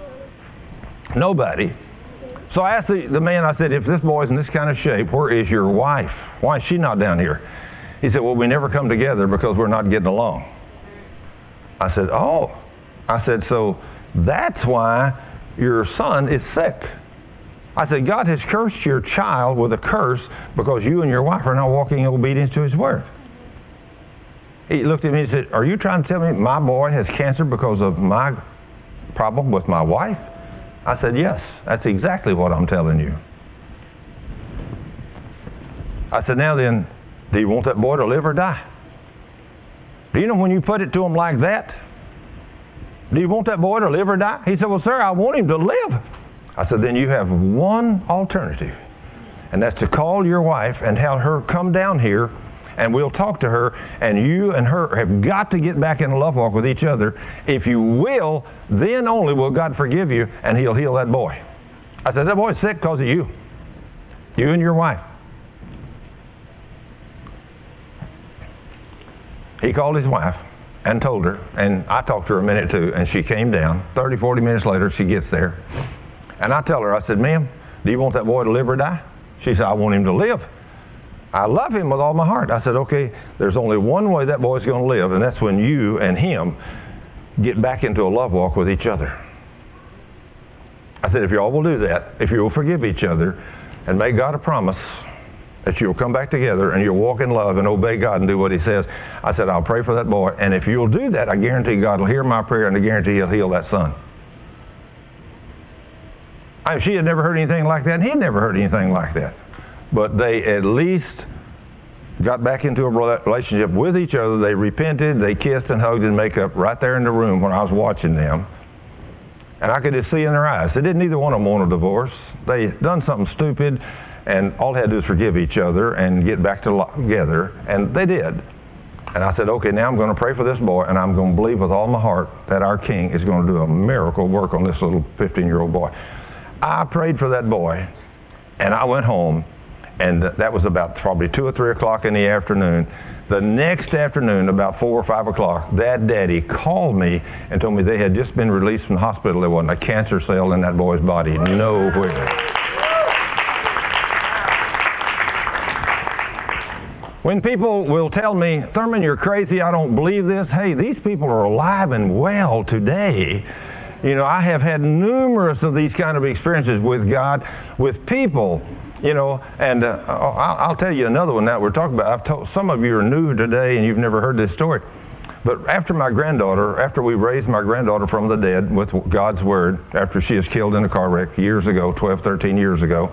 Nobody. So I asked the man, I said, if this boy's in this kind of shape, where is your wife? Why is she not down here? He said, well, we never come together because we're not getting along. I said, oh. I said, so that's why your son is sick. I said, God has cursed your child with a curse because you and your wife are not walking in obedience to His word. He looked at me and said, are you trying to tell me my boy has cancer because of my problem with my wife? I said, yes, that's exactly what I'm telling you. I said, now then, do you want that boy to live or die? Do you know when you put it to him like that? Do you want that boy to live or die? He said, well, sir, I want him to live. I said, then you have one alternative, and that's to call your wife and have her come down here, and we'll talk to her, and you and her have got to get back in a love walk with each other. If you will, then only will God forgive you, and He'll heal that boy. I said, that boy's sick because of you. You and your wife. He called his wife and told her, and I talked to her a minute too, and she came down. 30, 40 minutes later, she gets there. And I tell her, I said, ma'am, do you want that boy to live or die? She said, I want him to live. I love him with all my heart. I said, okay, there's only one way that boy's going to live, and that's when you and him get back into a love walk with each other. I said, if y'all will do that, if you will forgive each other and make God a promise that you'll come back together and you'll walk in love and obey God and do what he says, I said, I'll pray for that boy. And if you'll do that, I guarantee God will hear my prayer and I guarantee he'll heal that son. She had never heard anything like that and he had never heard anything like that. But they at least got back into a relationship with each other. They repented, they kissed and hugged and made up right there in the room when I was watching them. And I could just see in their eyes. They didn't either one of them want a divorce. They done something stupid, and all they had to do is forgive each other and get back together. And they did. And I said, okay, now I'm going to pray for this boy, and I'm going to believe with all my heart that our King is going to do a miracle work on this little 15-year-old boy. I prayed for that boy, and I went home, and that was about probably 2 or 3 o'clock in the afternoon. The next afternoon, about 4 or 5 o'clock, that daddy called me and told me they had just been released from the hospital. There wasn't a cancer cell in that boy's body nowhere. When people will tell me, Thurman, you're crazy, I don't believe this. Hey, these people are alive and well today. You know, I have had numerous of these kind of experiences with God, with people. You know, and I'll tell you another one that we're talking about. Some of you are new today and you've never heard this story. But after we raised my granddaughter from the dead with God's Word, after she was killed in a car wreck years ago, 12, 13 years ago,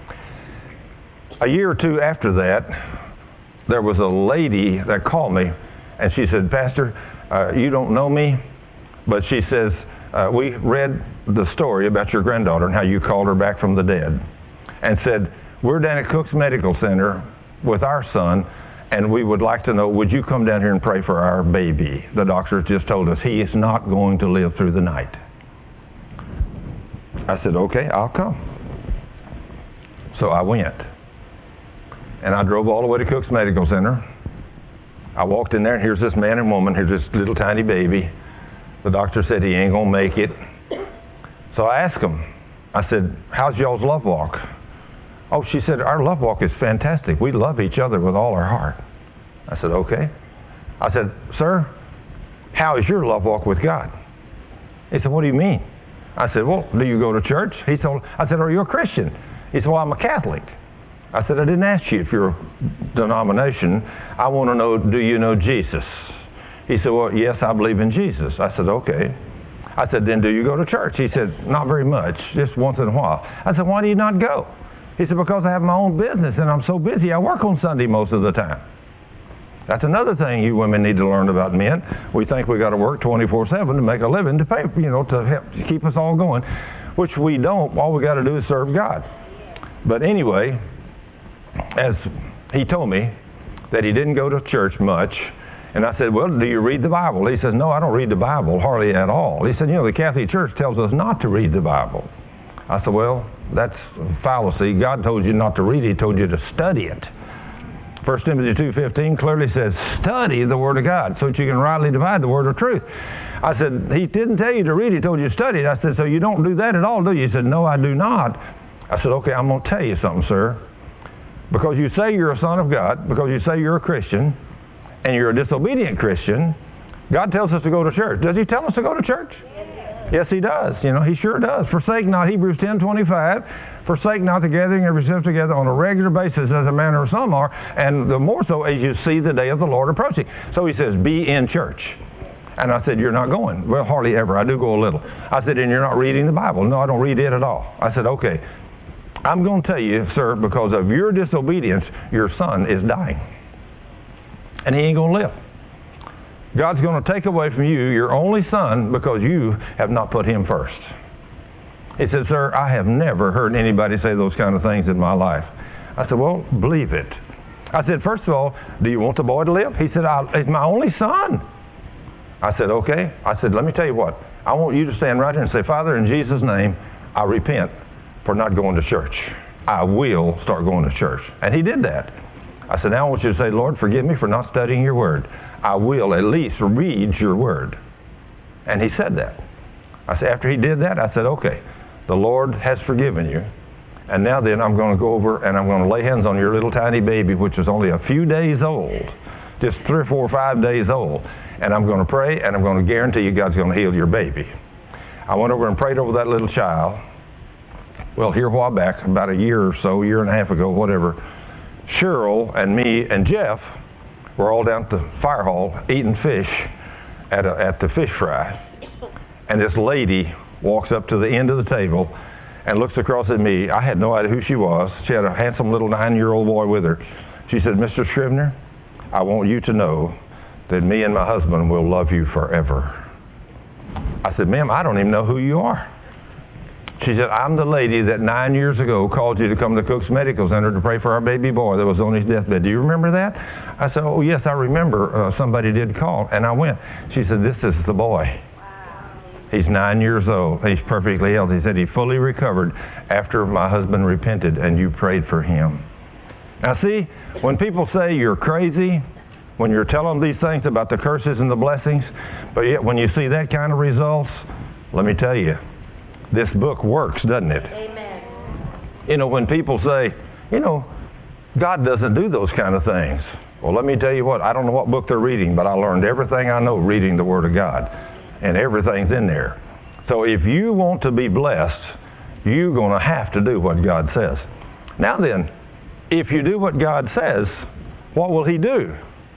a year or two after that, there was a lady that called me and she said, Pastor, you don't know me, but she says, we read the story about your granddaughter and how you called her back from the dead. And said, we're down at Cook's Medical Center with our son, and we would like to know, would you come down here and pray for our baby? The doctor just told us he is not going to live through the night. I said, okay, I'll come. So I went. And I drove all the way to Cook's Medical Center. I walked in there, and here's this man and woman, here's this little tiny baby. The doctor said he ain't going to make it. So I asked him, I said, how's y'all's love walk? Oh, she said, our love walk is fantastic. We love each other with all our heart. I said, okay. I said, sir, how is your love walk with God? He said, what do you mean? I said, well, do you go to church? I said, are you a Christian? He said, well, I'm a Catholic. I said, I didn't ask you if you're a denomination. I want to know, do you know Jesus? He said, well, yes, I believe in Jesus. I said, okay. I said, then do you go to church? He said, not very much, just once in a while. I said, why do you not go? He said, because I have my own business and I'm so busy, I work on Sunday most of the time. That's another thing you women need to learn about men. We think we got to work 24/7 to make a living to pay, to help keep us all going, which we don't. All we got to do is serve God. But anyway, as he told me that he didn't go to church much, and I said, well, do you read the Bible? He says, no, I don't read the Bible hardly at all. He said, the Catholic Church tells us not to read the Bible. I said, well, that's a fallacy. God told you not to read it. He told you to study it. 1 Timothy 2:15 clearly says, study the Word of God so that you can rightly divide the word of truth. I said, he didn't tell you to read it. He told you to study it. I said, so you don't do that at all, do you? He said, no, I do not. I said, okay, I'm going to tell you something, sir. Because you say you're a son of God, because you say you're a Christian, and you're a disobedient Christian, God tells us to go to church. Does he tell us to go to church? Yes, he does. He sure does. Forsake not, Hebrews 10:25, forsake not the gathering of yourselves together on a regular basis as a manner of some are, and the more so as you see the day of the Lord approaching. So he says, be in church. And I said, you're not going. Well, hardly ever. I do go a little. I said, and you're not reading the Bible. No, I don't read it at all. I said, okay. I'm going to tell you, sir, because of your disobedience, your son is dying. And he ain't going to live. God's going to take away from you your only son because you have not put him first. He said, sir, I have never heard anybody say those kind of things in my life. I said, well, believe it. I said, first of all, do you want the boy to live? He said, he's my only son. I said, okay. I said, let me tell you what. I want you to stand right here and say, Father, in Jesus' name, I repent for not going to church. I will start going to church. And he did that. I said, now I want you to say, Lord, forgive me for not studying your word. I will at least read your word. And he said that. I said, after he did that, I said, okay, the Lord has forgiven you. And now then I'm going to go over and I'm going to lay hands on your little tiny baby, which is only a few days old, just 3 or 4 or 5 days old. And I'm going to pray and I'm going to guarantee you God's going to heal your baby. I went over and prayed over that little child. Well, here a while back, about a year or so, year and a half ago, whatever, Cheryl and me and Jeff were all down at the fire hall eating fish at the fish fry. And this lady walks up to the end of the table and looks across at me. I had no idea who she was. She had a handsome little 9-year-old boy with her. She said, "Mr. Scrivener, I want you to know that me and my husband will love you forever." I said, "Ma'am, I don't even know who you are." She said, "I'm the lady that 9 years ago called you to come to Cook's Medical Center to pray for our baby boy that was on his deathbed. Do you remember that?" I said, "Oh, yes, I remember. Somebody did call." And I went. She said, "This is the boy. He's 9 years old. He's perfectly healthy." He said he fully recovered after my husband repented and you prayed for him. Now see, when people say you're crazy, when you're telling them these things about the curses and the blessings, but yet when you see that kind of results, let me tell you, this book works, doesn't it? Amen. You know, when people say, God doesn't do those kind of things. Well, let me tell you what, I don't know what book they're reading, but I learned everything I know reading the Word of God. And everything's in there. So if you want to be blessed, you're going to have to do what God says. Now then, if you do what God says, what will He do?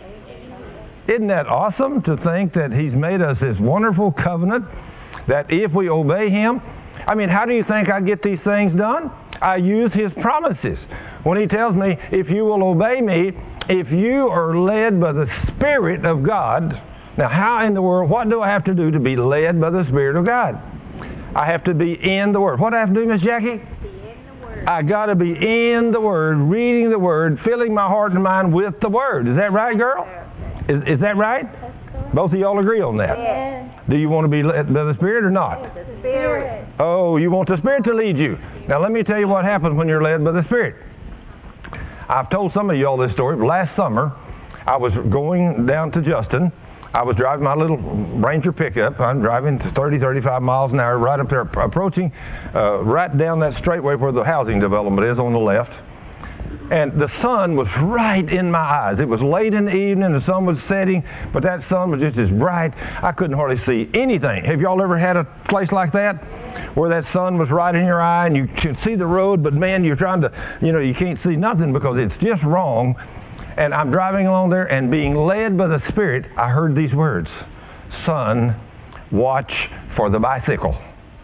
Isn't that awesome to think that He's made us this wonderful covenant that if we obey Him, I mean, how do you think I get these things done? I use His promises. When He tells me, if you will obey me, if you are led by the Spirit of God. Now, how in the world, what do I have to do to be led by the Spirit of God? I have to be in the Word. What do I have to do, Miss Jackie? Be in the Word. I got to be in the Word, reading the Word, filling my heart and mind with the Word. Is that right, girl? Is that right? Both of y'all agree on that? Yes. Do you want to be led by the Spirit or not? The Spirit. Oh, you want the Spirit to lead you. Now, let me tell you what happens when you're led by the Spirit. I've told some of y'all this story. Last summer, I was going down to Justin. I was driving my little Ranger pickup. I'm driving 30, 35 miles an hour right up there, approaching right down that straightway where the housing development is on the left. And the sun was right in my eyes. It was late in the evening, the sun was setting, but that sun was just as bright, I couldn't hardly see anything. Have y'all ever had a place like that? Where that sun was right in your eye and you can see the road, but man, you're trying to, you can't see nothing because it's just wrong. And I'm driving along there and being led by the Spirit, I heard these words, "Son, watch for the bicycle."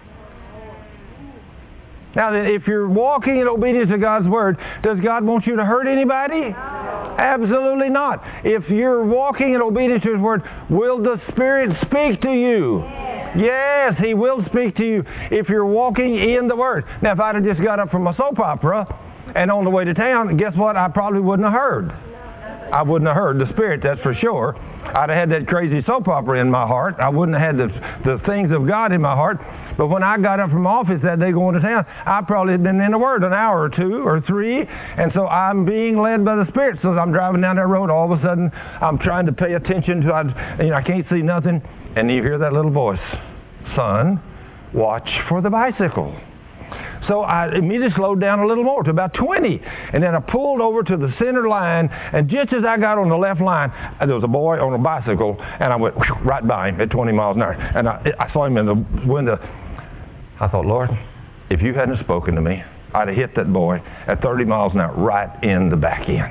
Now, if you're walking in obedience to God's Word, does God want you to hurt anybody? No. Absolutely not. If you're walking in obedience to His Word, will the Spirit speak to you? Yes, He will speak to you if you're walking in the Word. Now, if I'd have just got up from a soap opera and on the way to town, guess what? I probably wouldn't have heard. I wouldn't have heard the Spirit, that's for sure. I'd have had that crazy soap opera in my heart. I wouldn't have had the things of God in my heart. But when I got up from office that day going to town, I probably had been in the Word an hour or 2 or 3. And so I'm being led by the Spirit. So as I'm driving down that road, all of a sudden, I'm trying to pay attention to, I can't see nothing. And you hear that little voice, "Son, watch for the bicycle." So I immediately slowed down a little more to about 20. And then I pulled over to the center line. And just as I got on the left line, there was a boy on a bicycle. And I went right by him at 20 miles an hour. And I saw him in the window. I thought, Lord, if you hadn't spoken to me, I'd have hit that boy at 30 miles an hour right in the back end.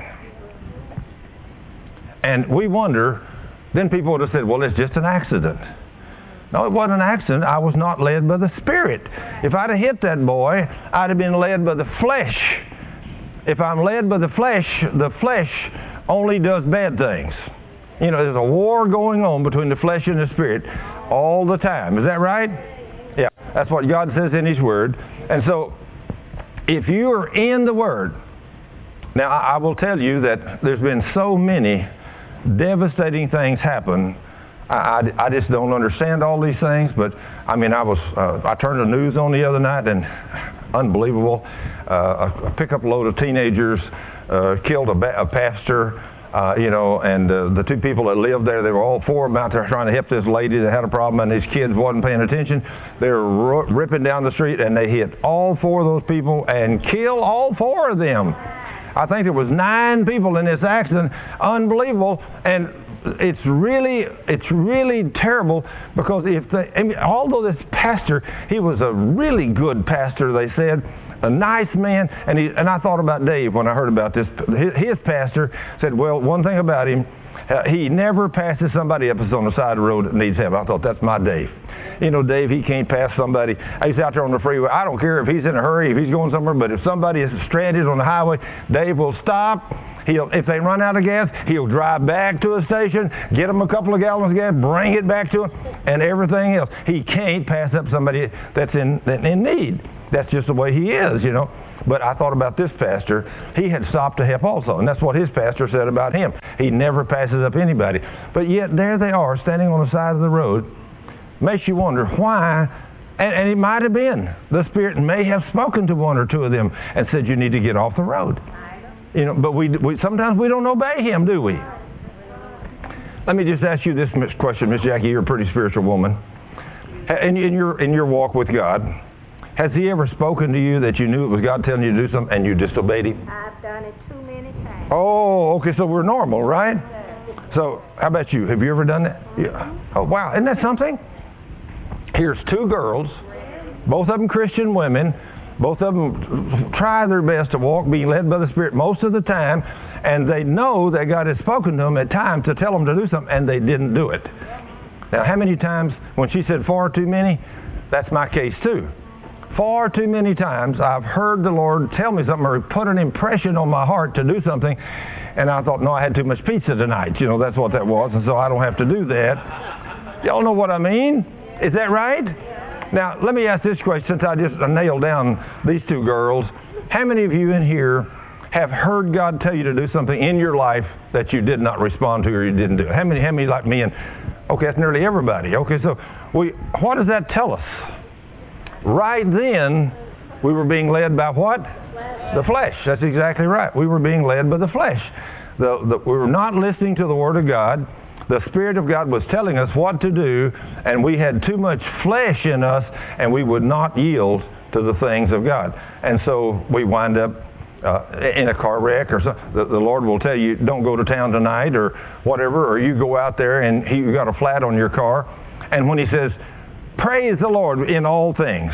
And we wonder, then people would have said, well, it's just an accident. No, it wasn't an accident. I was not led by the Spirit. If I'd have hit that boy, I'd have been led by the flesh. If I'm led by the flesh only does bad things. There's a war going on between the flesh and the Spirit all the time. Is that right? Yeah, that's what God says in His Word. And so, if you are in the Word, now I will tell you that there's been so many devastating things happen. I just don't understand all these things, but I turned the news on the other night and unbelievable. A pickup load of teenagers killed a pastor, and the 2 people that lived there, they were all 4 of them out there trying to help this lady that had a problem, and these kids wasn't paying attention. They were ripping down the street, and they hit all 4 of those people and killed all 4 of them. I think there was 9 people in this accident. Unbelievable. And it's really terrible because although this pastor, he was a really good pastor, they said, a nice man. And I thought about Dave when I heard about this. His pastor said, well, one thing about him, he never passes somebody up that's on the side of the road that needs help. I thought, that's my Dave. You know, Dave, he can't pass somebody. He's out there on the freeway. I don't care if he's in a hurry, if he's going somewhere, but if somebody is stranded on the highway, Dave will stop. If they run out of gas, he'll drive back to a station, get them a couple of gallons of gas, bring it back to them, and everything else. He can't pass up somebody that's in need. That's just the way he is, you know. But I thought about this pastor. He had stopped to help also, and that's what his pastor said about him. He never passes up anybody. But yet there they are standing on the side of the road. Makes you wonder why, and it might have been the Spirit may have spoken to one or two of them and said, you need to get off the road. You know, but we sometimes we don't obey Him, do we? Let me just ask you this question, Miss Jackie. You're a pretty spiritual woman. In your walk with God, has He ever spoken to you that you knew it was God telling you to do something and you disobeyed Him? I've done it too many times. Oh, okay, so we're normal, right? So how about you? Have you ever done that? Yeah. Oh, wow. Isn't that something? Here's two girls, both of them Christian women. Both of them try their best to walk, being led by the Spirit most of the time, and they know that God has spoken to them at times to tell them to do something, and they didn't do it. Now, how many times, when she said far too many, that's my case too. Far too many times I've heard the Lord tell me something or put an impression on my heart to do something, and I thought, no, I had too much pizza tonight. You know, that's what that was, and so I don't have to do that. Y'all know what I mean? Is that right? Now, let me ask this question, since I just nailed down these two girls. How many of you in here have heard God tell you to do something in your life that you did not respond to or you didn't do? How many like me? And okay, that's nearly everybody. Okay, so what does that tell us? Right then, we were being led by what? The flesh. That's exactly right. We were being led by the flesh. We were not listening to the Word of God. The Spirit of God was telling us what to do, and we had too much flesh in us, and we would not yield to the things of God. And so we wind up in a car wreck or something. The Lord will tell you, don't go to town tonight or whatever, or you go out there and you got a flat on your car. And when He says, praise the Lord in all things.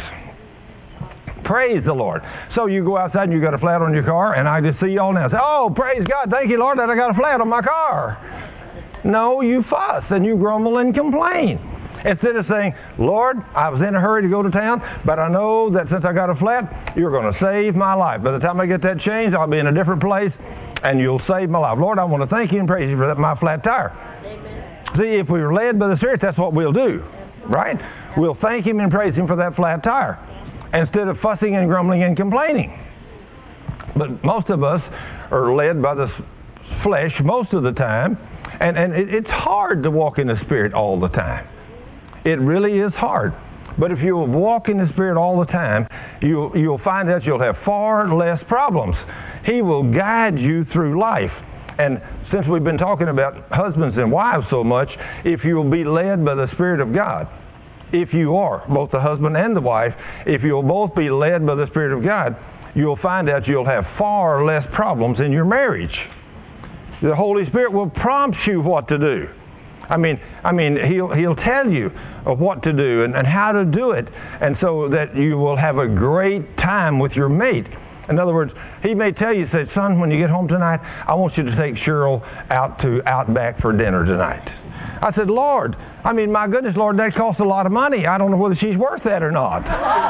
Praise the Lord. So you go outside and you got a flat on your car, and I just see y'all now say, oh, praise God, thank you, Lord, that I got a flat on my car. No, you fuss and you grumble and complain. Instead of saying, Lord, I was in a hurry to go to town, but I know that since I got a flat, you're going to save my life. By the time I get that changed, I'll be in a different place, and you'll save my life. Lord, I want to thank you and praise you for my flat tire. Amen. See, if we were led by the Spirit, that's what we'll do, right? We'll thank Him and praise Him for that flat tire instead of fussing and grumbling and complaining. But most of us are led by the flesh most of the time. And it's hard to walk in the Spirit all the time. It really is hard. But if you walk in the Spirit all the time, you'll find that you'll have far less problems. He will guide you through life. And since we've been talking about husbands and wives so much, if you'll be led by the Spirit of God, if you are, both the husband and the wife, if you'll both be led by the Spirit of God, you'll find out you'll have far less problems in your marriage. The Holy Spirit will prompt you what to do. I mean, He'll tell you what to do and how to do it, and so that you will have a great time with your mate. In other words, He may tell you, say, son, when you get home tonight, I want you to take Cheryl out to Outback for dinner tonight. I said, Lord, my goodness, Lord, that costs a lot of money. I don't know whether she's worth that or not.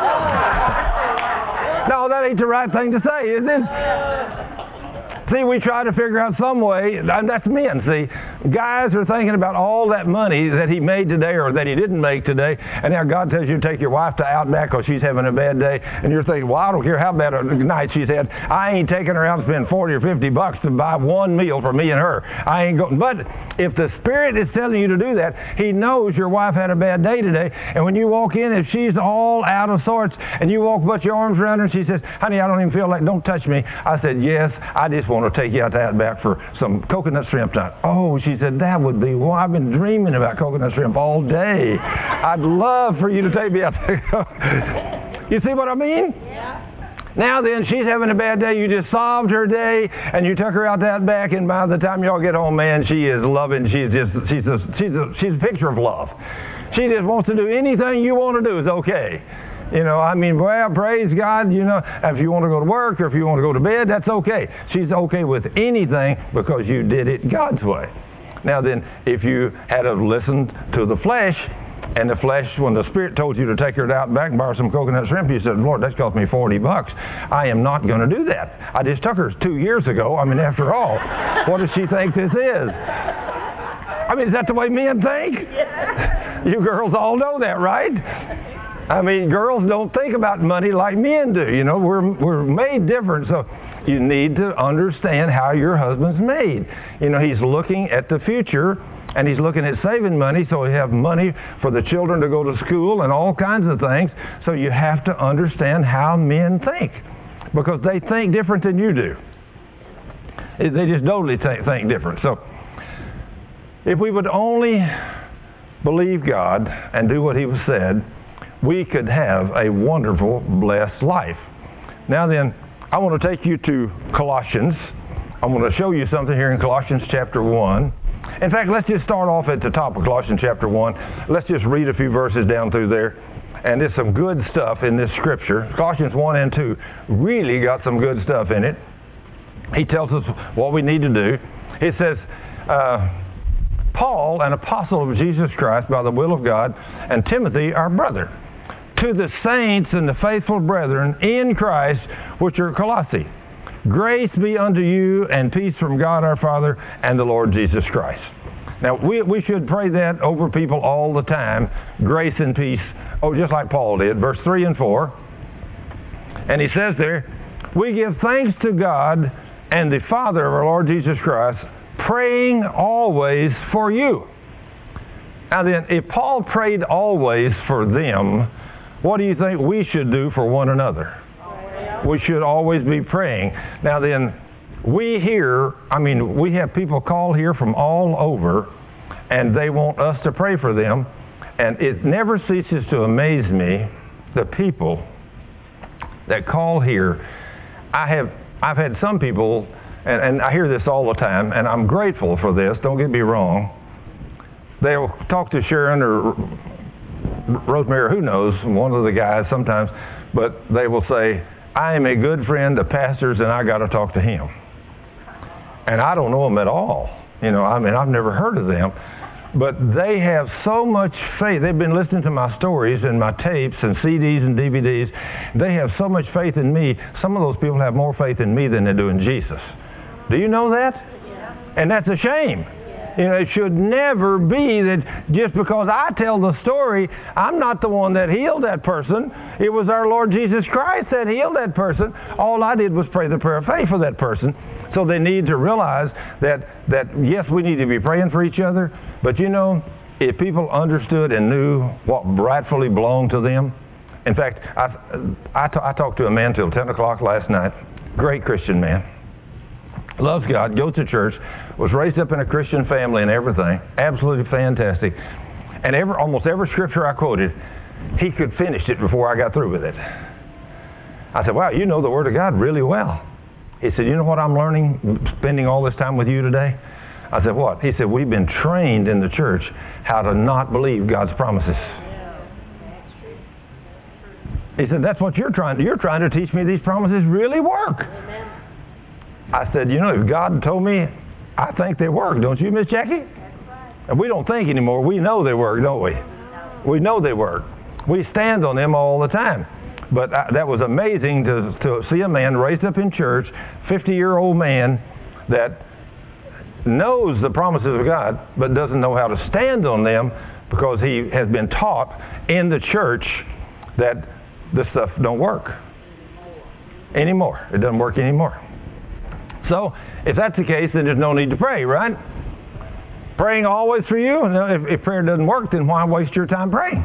No, that ain't the right thing to say, is it? See, we try to figure out some way, and that's men, see. Guys are thinking about all that money that he made today or that he didn't make today, and now God tells you to take your wife to Outback because she's having a bad day, and you're thinking, well, I don't care how bad a night she's had. I ain't taking her out and spend $40 or $50 to buy one meal for me and her. I ain't going. But if the Spirit is telling you to do that, He knows your wife had a bad day today, and when you walk in, if she's all out of sorts, and you walk, put your arms around her, and she says, honey, I don't even feel like, don't touch me. I said, yes, I just want to take you out to Outback for some coconut shrimp tonight. Oh, she said, that would be, well, I've been dreaming about coconut shrimp all day. I'd love for you to take me out there. You see what I mean? Yeah. Now then, she's having a bad day. You just solved her day, and you took her out to Outback, and by the time y'all get home, man, she is loving. She's a picture of love. She just wants to do anything you want to do is okay. You know, I mean, well, praise God, you know, if you want to go to work or if you want to go to bed, that's okay. She's okay with anything because you did it God's way. Now then, if you had to listen to the flesh, and the flesh, when the Spirit told you to take her out back and borrow some coconut shrimp, you said, Lord, that's cost me $40. I am not going to do that. I just took her 2 years ago. I mean, after all, what does she think this is? I mean, is that the way men think? You girls all know that, right? I mean, girls don't think about money like men do. You know, we're made different. So you need to understand how your husband's made. You know, he's looking at the future, and he's looking at saving money so he have money for the children to go to school and all kinds of things. So you have to understand how men think, because they think different than you do. They just totally think different. So if we would only believe God and do what he said, we could have a wonderful, blessed life. Now then, I want to take you to Colossians. I want to show you something here in Colossians chapter 1. In fact, let's just start off at the top of Colossians chapter 1. Let's just read a few verses down through there. And there's some good stuff in this scripture. Colossians 1 and 2 really got some good stuff in it. He tells us what we need to do. He says, Paul, an apostle of Jesus Christ by the will of God, and Timothy, our brother, to the saints and the faithful brethren in Christ, which are Colossae. Grace be unto you and peace from God our Father and the Lord Jesus Christ. Now, we should pray that over people all the time. Grace and peace. Oh, just like Paul did. Verse 3 and 4. And he says there, we give thanks to God and the Father of our Lord Jesus Christ, praying always for you. Now then, if Paul prayed always for them, what do you think we should do for one another? We should always be praying. Now then, we have people call here from all over, and they want us to pray for them. And it never ceases to amaze me, the people that call here. I've had some people, and I hear this all the time, and I'm grateful for this, don't get me wrong. They'll talk to Sharon or Rosemary, who knows, one of the guys sometimes, but they will say, I am a good friend of pastors, and I got to talk to him. And I don't know them at all. You know, I mean, I've never heard of them. But they have so much faith. They've been listening to my stories and my tapes and CDs and DVDs. They have so much faith in me. Some of those people have more faith in me than they do in Jesus. Do you know that? Yeah. And that's a shame. You know, it should never be that just because I tell the story, I'm not the one that healed that person. It was our Lord Jesus Christ that healed that person. All I did was pray the prayer of faith for that person. So they need to realize that yes, we need to be praying for each other. But you know, if people understood and knew what rightfully belonged to them. In fact, I talked to a man till 10 o'clock last night. Great Christian man. Loves God, goes to church, was raised up in a Christian family and everything. Absolutely fantastic. And almost every scripture I quoted, he could finish it before I got through with it. I said, wow, you know the Word of God really well. He said, you know what I'm learning spending all this time with you today? I said, what? He said, we've been trained in the church how to not believe God's promises. He said, that's what you're trying to teach me these promises really work. Amen. I said, you know, if God told me, I think they work. Don't you, Miss Jackie? That's right. And we don't think anymore. We know they work, don't we? No. We know they work. We stand on them all the time. But that was amazing to see a man raised up in church, 50-year-old man that knows the promises of God, but doesn't know how to stand on them because he has been taught in the church that this stuff don't work anymore. It doesn't work anymore. So, if that's the case, then there's no need to pray, right? Praying always for you. If prayer doesn't work, then why waste your time praying?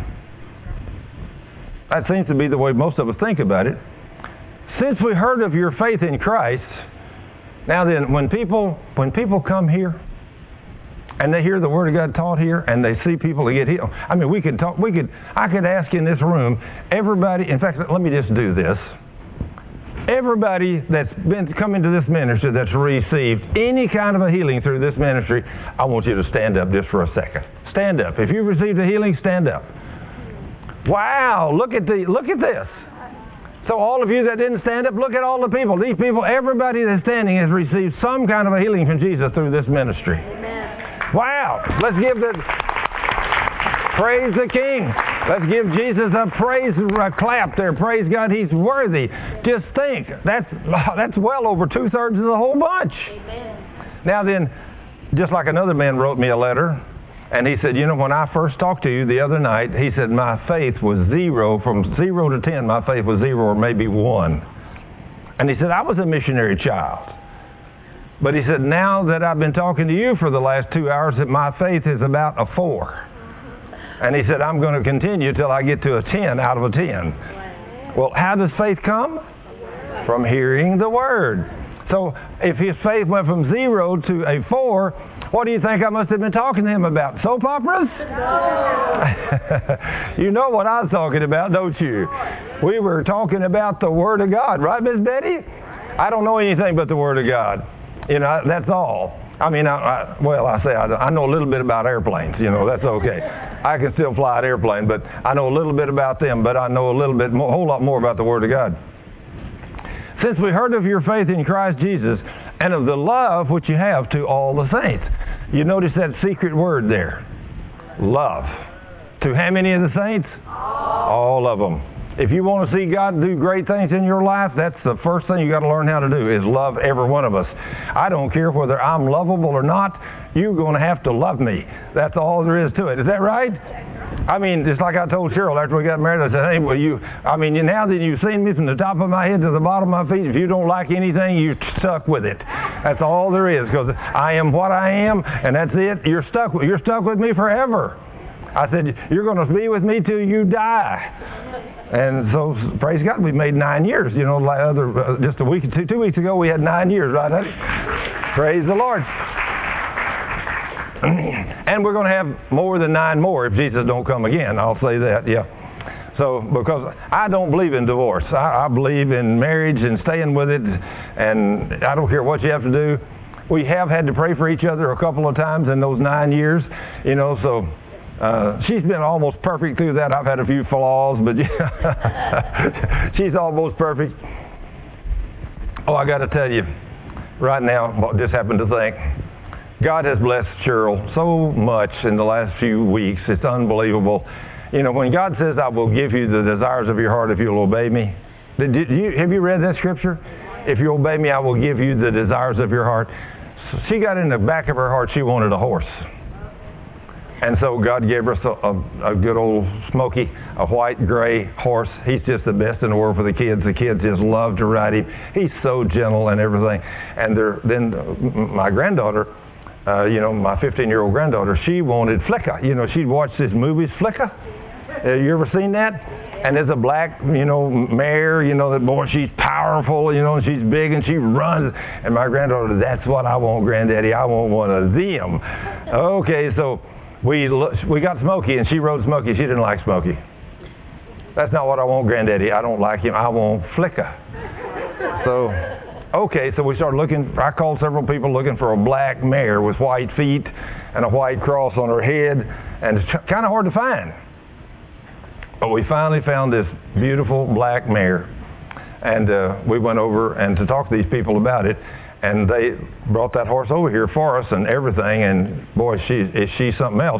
That seems to be the way most of us think about it. Since we heard of your faith in Christ, now then, when people come here and they hear the Word of God taught here and they see people that get healed, I mean, I could ask in this room, everybody, in fact, let me just do this. Everybody that's been coming to this ministry that's received any kind of a healing through this ministry, I want you to stand up just for a second. Stand up. If you received a healing, stand up. Wow, look at this. So all of you that didn't stand up, look at all the people. These people, everybody that's standing has received some kind of a healing from Jesus through this ministry. Amen. Wow. Let's give praise the King. Let's give Jesus a clap there. Praise God, He's worthy. Just think, that's well over 2/3 of the whole bunch. Amen. Now then, just like another man wrote me a letter, and he said, when I first talked to you the other night, he said, my faith was 0. From 0 to 10, my faith was 0 or maybe 1. And he said, I was a missionary child. But he said, now that I've been talking to you for the last 2 hours, that my faith is about a 4. And he said, I'm going to continue till I get to a 10 out of a 10. Well, how does faith come? From hearing the Word. So if his faith went from 0 to a 4, what do you think I must have been talking to him about? Soap operas? No. You know what I was talking about, don't you? We were talking about the Word of God, right, Miss Betty? I don't know anything but the Word of God. That's all. I mean, I know a little bit about airplanes. That's okay. I can still fly an airplane, but I know a little bit about them, but I know a whole lot more about the Word of God. Since we heard of your faith in Christ Jesus and of the love which you have to all the saints. You notice that secret word there. Love. To how many of the saints? All of them. If you want to see God do great things in your life, that's the first thing you got to learn how to do, is love every one of us. I don't care whether I'm lovable or not, you're going to have to love me. That's all there is to it. Is that right? I mean, just like I told Cheryl after we got married, I said, hey, now that you've seen me from the top of my head to the bottom of my feet, if you don't like anything, you're stuck with it. That's all there is, because I am what I am, and that's it. You're stuck with me forever. I said, you're going to be with me till you die. And so, praise God, we made 9 years. Just 2 weeks ago, we had 9 years, right? Praise the Lord. And we're going to have more than 9 more if Jesus don't come again. I'll say that, yeah. So, because I don't believe in divorce. I believe in marriage and staying with it, and I don't care what you have to do. We have had to pray for each other a couple of times in those 9 years, so she's been almost perfect through that. I've had a few flaws, but she's almost perfect. Oh, I got to tell you, right now, what just happened to think. God has blessed Cheryl so much in the last few weeks. It's unbelievable. When God says, I will give you the desires of your heart if you'll obey me. Have you read that scripture? If you obey me, I will give you the desires of your heart. So she got in the back of her heart, she wanted a horse. And so God gave her a good old Smoky, a white, gray horse. He's just the best in the world for the kids. The kids just love to ride him. He's so gentle and everything. And then my granddaughter, my 15-year-old granddaughter, she wanted Flicka. She'd watched this movie, Flicka. You ever seen that? And there's a black, mare, that boy, she's powerful, and she's big and she runs. And my granddaughter, that's what I want, Granddaddy. I want one of them. Okay, so we got Smokey, and she rode Smokey. She didn't like Smokey. That's not what I want, Granddaddy. I don't like him. I want Flicka. So, okay, so we started looking. I called several people looking for a black mare with white feet and a white cross on her head, and it's kind of hard to find. But we finally found this beautiful black mare, and we went over and to talk to these people about it, and they brought that horse over here for us and everything, and boy, is she something else.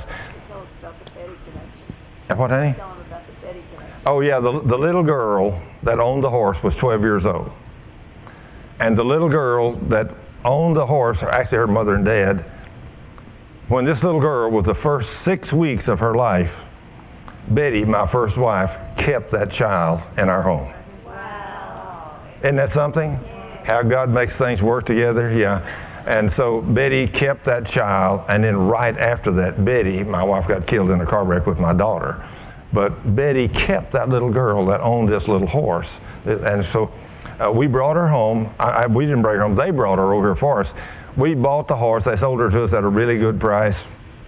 And what, honey? Oh, yeah, the little girl that owned the horse was 12 years old. And the little girl that owned the horse, or actually her mother and dad, when this little girl was the first 6 weeks of her life, Betty, my first wife, kept that child in our home. Wow. Isn't that something? How God makes things work together? Yeah. And so Betty kept that child, and then right after that, Betty, my wife, got killed in a car wreck with my daughter. But Betty kept that little girl that owned this little horse. And so we brought her home. We didn't bring her home. They brought her over here for us. We bought the horse. They sold her to us at a really good price.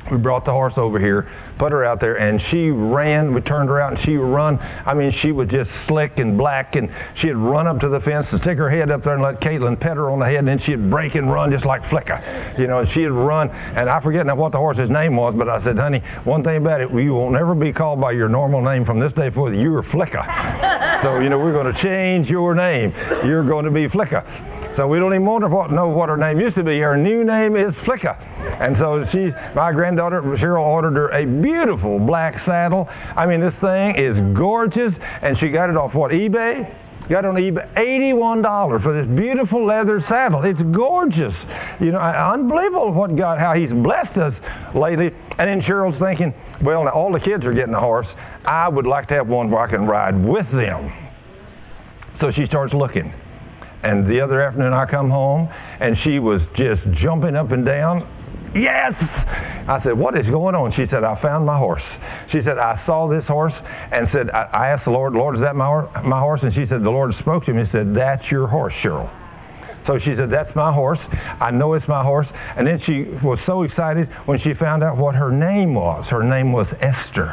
We brought the horse over here, put her out there, and she ran. We turned her out, and she run. I mean, she was just slick and black, and she'd run up to the fence and stick her head up there and let Caitlin pet her on the head, and then she'd break and run just like Flicka. You know, she'd run, and I forget now what the horse's name was, but I said, honey, one thing about it, you will never be called by your normal name from this day forward. You are Flicka. So, you know, we're going to change your name. You're going to be Flicka. So we don't even know what her name used to be. Her new name is Flicka. And so my granddaughter, Cheryl, ordered her a beautiful black saddle. I mean, this thing is gorgeous. And she got it off, eBay? Got it on eBay, $81 for this beautiful leather saddle. It's gorgeous. You know, unbelievable how He's blessed us lately. And then Cheryl's thinking, well, now all the kids are getting a horse. I would like to have one where I can ride with them. So she starts looking. And the other afternoon I come home, and she was just jumping up and down. Yes! I said, what is going on? She said, I found my horse. She said, I saw this horse and said, I asked the Lord, is that my horse? And she said, the Lord spoke to me and said, that's your horse, Cheryl. So she said, that's my horse. I know it's my horse. And then she was so excited when she found out what her name was. Her name was Esther.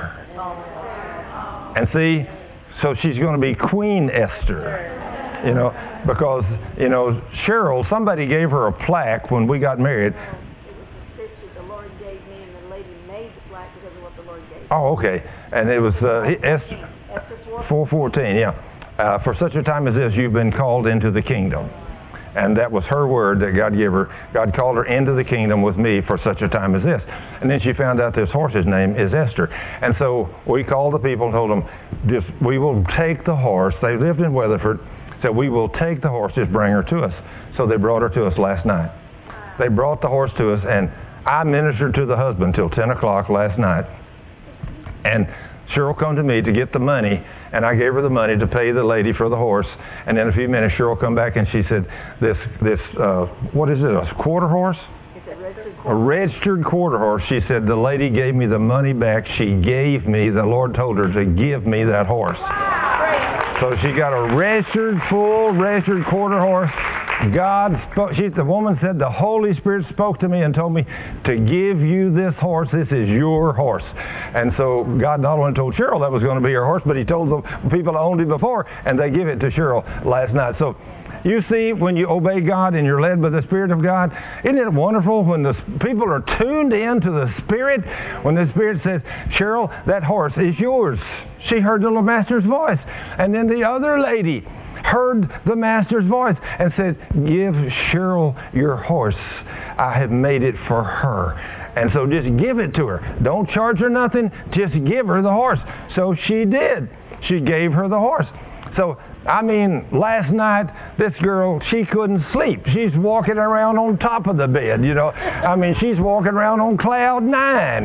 And see, so she's going to be Queen Esther. You know, because, you know, Cheryl, somebody gave her a plaque when we got married. It was a picture the Lord gave me, and the lady made the plaque because of what the Lord gave me. Oh, okay. And it was Esther 4:14, yeah. For such a time as this, you've been called into the kingdom. And that was her word that God gave her. God called her into the kingdom with me for such a time as this. And then she found out this horse's name is Esther. And so we called the people and told them, we will take the horse. They lived in Weatherford. So we will take the horse, just bring her to us. So they brought her to us last night. They brought the horse to us, and I ministered to the husband till 10 o'clock last night. And Cheryl come to me to get the money, and I gave her the money to pay the lady for the horse. And in a few minutes, Cheryl come back, and she said, what is it, a quarter horse? A registered quarter horse. She said, the lady gave me the money back. She gave me, the Lord told her to give me that horse. So she got a full registered quarter horse. God spoke. The woman said, the Holy Spirit spoke to me and told me to give you this horse. This is your horse. And so God not only told Cheryl that was going to be her horse, but He told the people that owned it before, and they give it to Cheryl last night. So you see, when you obey God and you're led by the Spirit of God, isn't it wonderful when the people are tuned in to the Spirit? When the Spirit says, Cheryl, that horse is yours. She heard the Master's voice. And then the other lady heard the Master's voice and said, give Cheryl your horse. I have made it for her. And so just give it to her. Don't charge her nothing. Just give her the horse. So she did. She gave her the horse. So, I mean, last night, this girl, she couldn't sleep. She's walking around on top of the bed, you know. I mean, she's walking around on cloud 9.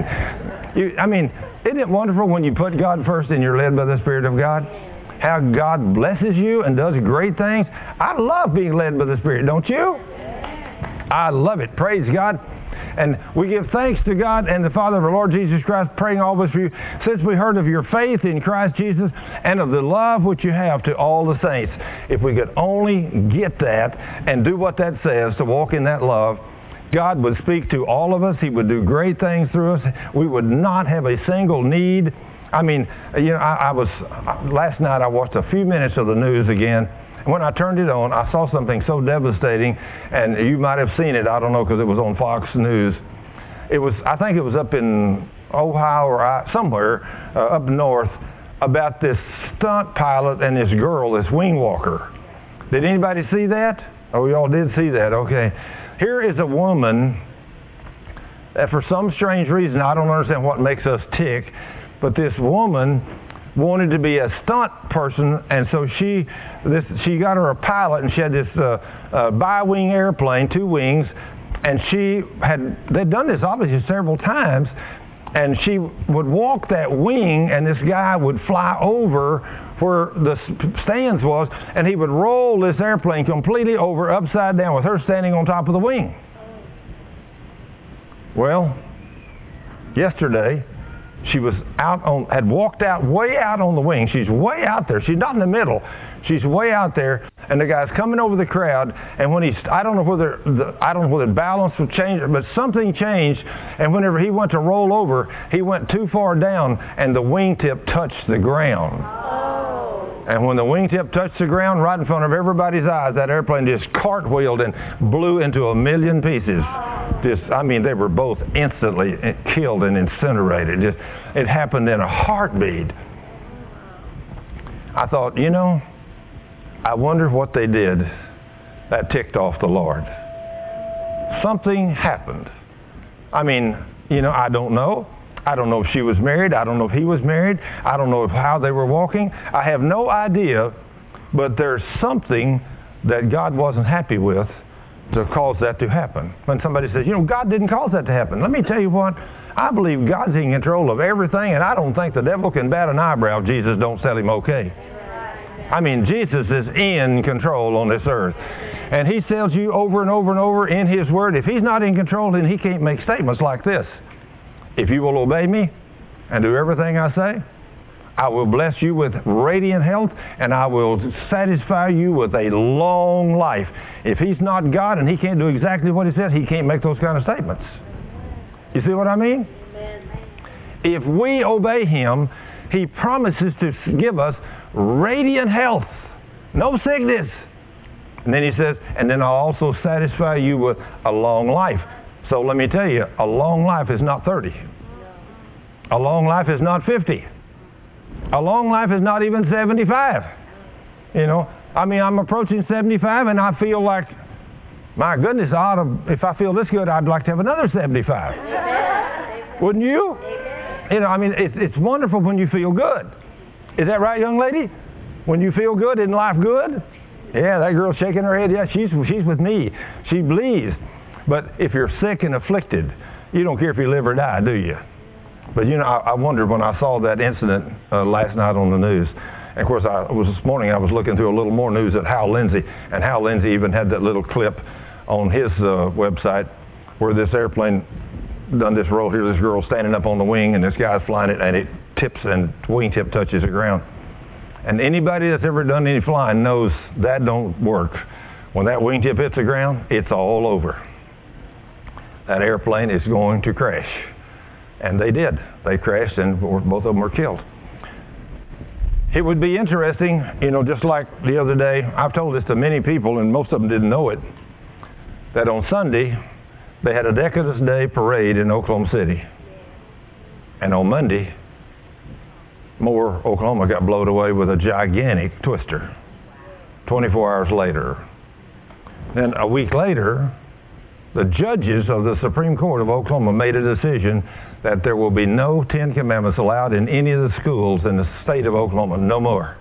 Isn't it wonderful when you put God first and you're led by the Spirit of God? How God blesses you and does great things. I love being led by the Spirit, don't you? I love it. Praise God. And we give thanks to God and the Father of our Lord Jesus Christ, praying always for you, since we heard of your faith in Christ Jesus and of the love which you have to all the saints. If we could only get that and do what that says, to walk in that love, God would speak to all of us. He would do great things through us. We would not have a single need. I mean, you know, last night I watched a few minutes of the news again. When I turned it on, I saw something so devastating, and you might have seen it. I don't know, because it was on Fox News. I think it was up in Ohio or somewhere up north, about this stunt pilot and this girl, this wing walker. Did anybody see that? Oh, y'all did see that. Okay. Here is a woman that for some strange reason, I don't understand what makes us tick, but this woman wanted to be a stunt person, and so she got her a pilot, and she had this bi-wing airplane, 2 wings, and they'd done this obviously several times, and she would walk that wing, and this guy would fly over where the stands was, and he would roll this airplane completely over upside down with her standing on top of the wing. Well, yesterday, She was had walked out, way out on the wing. She's way out there. She's not in the middle. She's way out there, and the guy's coming over the crowd. And when I don't know whether the balance would change, but something changed. And whenever he went to roll over, he went too far down, and the wingtip touched the ground. And when the wingtip touched the ground right in front of everybody's eyes, that airplane just cartwheeled and blew into a million pieces. They were both instantly killed and incinerated. It happened in a heartbeat. I thought, I wonder what they did that ticked off the Lord. Something happened. I don't know. I don't know if she was married. I don't know if he was married. I don't know how they were walking. I have no idea, but there's something that God wasn't happy with to cause that to happen. When somebody says, God didn't cause that to happen. Let me tell you what, I believe God's in control of everything, and I don't think the devil can bat an eyebrow if Jesus don't tell him okay. Jesus is in control on this earth. And he tells you over and over and over in his word, if he's not in control, then he can't make statements like this. If you will obey me and do everything I say, I will bless you with radiant health, and I will satisfy you with a long life. If he's not God and he can't do exactly what he said, he can't make those kind of statements. You see what I mean? If we obey him, he promises to give us radiant health, no sickness. And then he says, and then I'll also satisfy you with a long life. So let me tell you, a long life is not 30. A long life is not 50. A long life is not even 75. I'm approaching 75, and I feel like, my goodness, if I feel this good, I'd like to have another 75. Wouldn't you? It's wonderful when you feel good. Is that right, young lady? When you feel good, isn't life good? Yeah, that girl's shaking her head. Yeah, she's with me. She believes. But if you're sick and afflicted, you don't care if you live or die, do you? But I wondered when I saw that incident last night on the news. And of course, this morning I was looking through a little more news at Hal Lindsey, and Hal Lindsey even had that little clip on his website where this airplane done this roll here. This girl standing up on the wing, and this guy's flying it, and it tips and wingtip touches the ground. And anybody that's ever done any flying knows that don't work. When that wingtip hits the ground, it's all over. That airplane is going to crash. And they did. They crashed, and both of them were killed. It would be interesting, just like the other day, I've told this to many people, and most of them didn't know it, that on Sunday, they had a Decadence Day parade in Oklahoma City. And on Monday, Moore, Oklahoma got blown away with a gigantic twister 24 hours later. Then a week later, the judges of the Supreme Court of Oklahoma made a decision that there will be no 10 Commandments allowed in any of the schools in the state of Oklahoma, no more.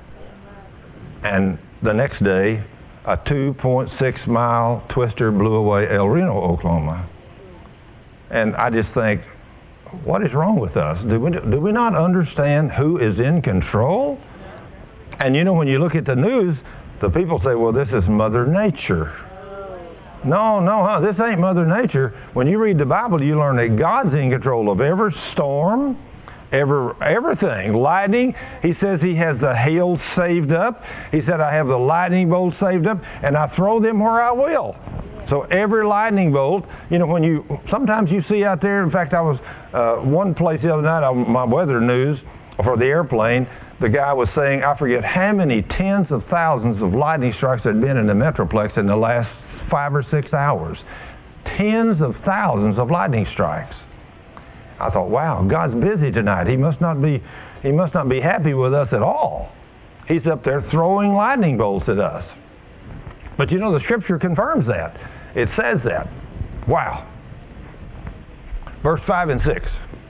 And the next day, a 2.6-mile twister blew away El Reno, Oklahoma. And I just think, what is wrong with us? Do we not understand who is in control? And when you look at the news, the people say, well, this is Mother Nature. No, this ain't Mother Nature. When you read the Bible, you learn that God's in control of every storm, everything. Lightning, he says he has the hail saved up. He said, I have the lightning bolts saved up, and I throw them where I will. So every lightning bolt, sometimes you see out there, in fact, I was one place the other night on my weather news for the airplane, the guy was saying, I forget how many tens of thousands of lightning strikes had been in the Metroplex in the last 5 or 6 hours. Tens of thousands of lightning strikes. I thought, wow, God's busy tonight. He must not be happy with us at all. He's up there throwing lightning bolts at us. But the Scripture confirms that. It says that. Wow. Verse 5 and 6.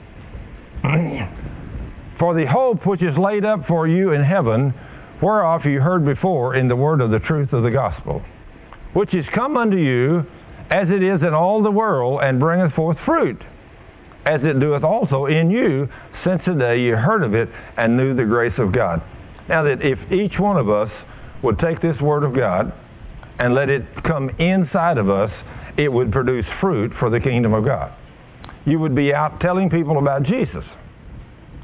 For the hope which is laid up for you in heaven, whereof you heard before in the word of the truth of the gospel, which is come unto you as it is in all the world, and bringeth forth fruit, as it doeth also in you, since the day you heard of it and knew the grace of God. Now that if each one of us would take this word of God and let it come inside of us, it would produce fruit for the kingdom of God. You would be out telling people about Jesus.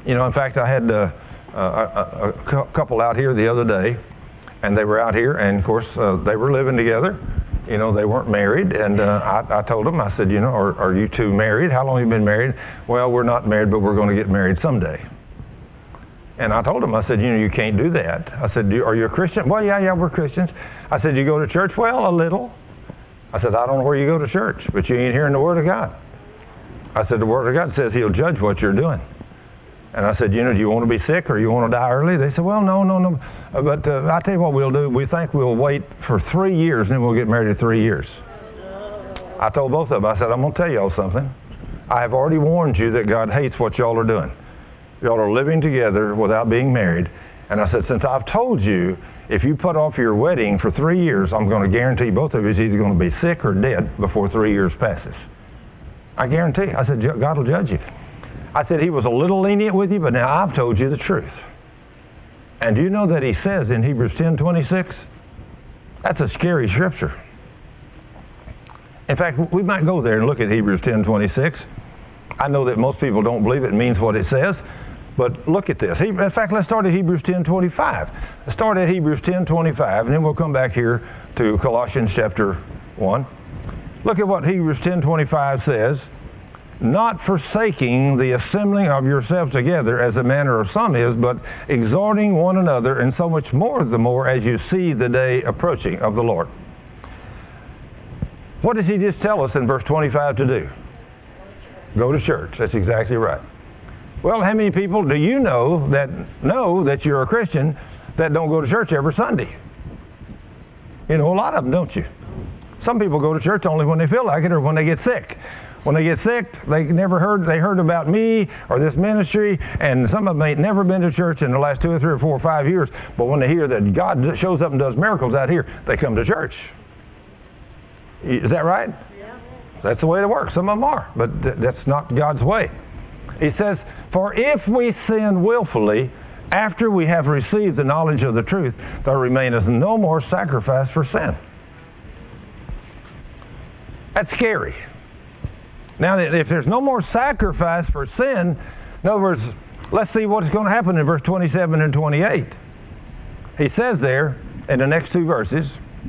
In fact, I had a couple out here the other day, and they were out here, and of course, they were living together. They weren't married, and I told them, I said, are you two married? How long have you been married? Well, we're not married, but we're going to get married someday. And I told them, I said, you can't do that. I said, are you a Christian? Well, yeah, we're Christians. I said, you go to church? Well, a little. I said, I don't know where you go to church, but you ain't hearing the Word of God. I said, the Word of God says He'll judge what you're doing. And I said, do you want to be sick or you want to die early? They said, well, no. But I'll tell you what we'll do. We think we'll wait for 3 years and then we'll get married in 3 years. I told both of them, I said, I'm going to tell y'all something. I have already warned you that God hates what y'all are doing. Y'all are living together without being married. And I said, since I've told you, if you put off your wedding for 3 years, I'm going to guarantee both of you is either going to be sick or dead before 3 years passes. I guarantee. I said, God will judge you. I said, He was a little lenient with you, but now I've told you the truth. And do you know that He says in Hebrews 10:26? That's a scary scripture. In fact, we might go there and look at Hebrews 10:26. I know that most people don't believe it means what it says, but look at this. In fact, let's start at Hebrews 10:25. Let's start at Hebrews 10:25, and then we'll come back here to Colossians chapter 1. Look at what Hebrews 10:25 says. Not forsaking the assembling of yourselves together as the manner of some is, but exhorting one another, and so much more the more as you see the day approaching of the Lord. What does He just tell us in verse 25 to do? Go to church. That's exactly right. Well, how many people do you know that you're a Christian that don't go to church every Sunday? A lot of them, don't you? Some people go to church only when they feel like it or when they get sick. When they get sick, they heard about me or this ministry, and some of them ain't never been to church in the last 2 or 3 or 4 or 5 years, but when they hear that God shows up and does miracles out here, they come to church. Is that right? Yeah. That's the way it works. Some of them are, but that's not God's way. He says, for if we sin willfully, after we have received the knowledge of the truth, there remaineth no more sacrifice for sin. That's scary. Now, if there's no more sacrifice for sin, in other words, let's see what's going to happen in verse 27 and 28. He says there, in the next 2 verses,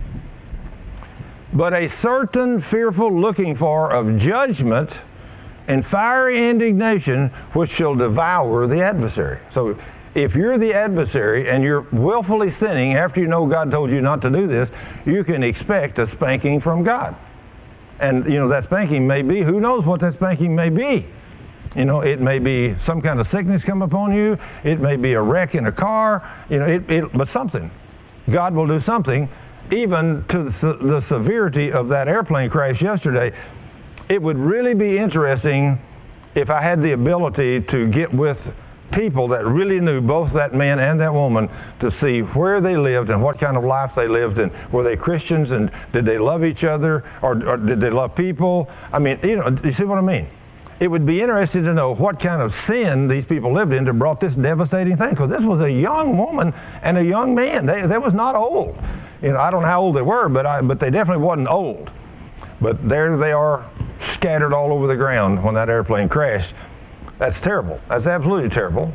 but a certain fearful looking for of judgment and fiery indignation which shall devour the adversary. So if you're the adversary and you're willfully sinning after you know God told you not to do this, you can expect a spanking from God. And, that spanking may be, who knows what that spanking may be. It may be some kind of sickness come upon you. It may be a wreck in a car. But something. God will do something. Even to the severity of that airplane crash yesterday, it would really be interesting if I had the ability to get with people that really knew both that man and that woman to see where they lived and what kind of life they lived, and were they Christians, and did they love each other, or did they love people? I mean, you see what I mean? It would be interesting to know what kind of sin these people lived in that brought this devastating thing, because this was a young woman and a young man. They was not old. I don't know how old they were, but they definitely wasn't old. But there they are, scattered all over the ground when that airplane crashed. That's terrible. That's absolutely terrible.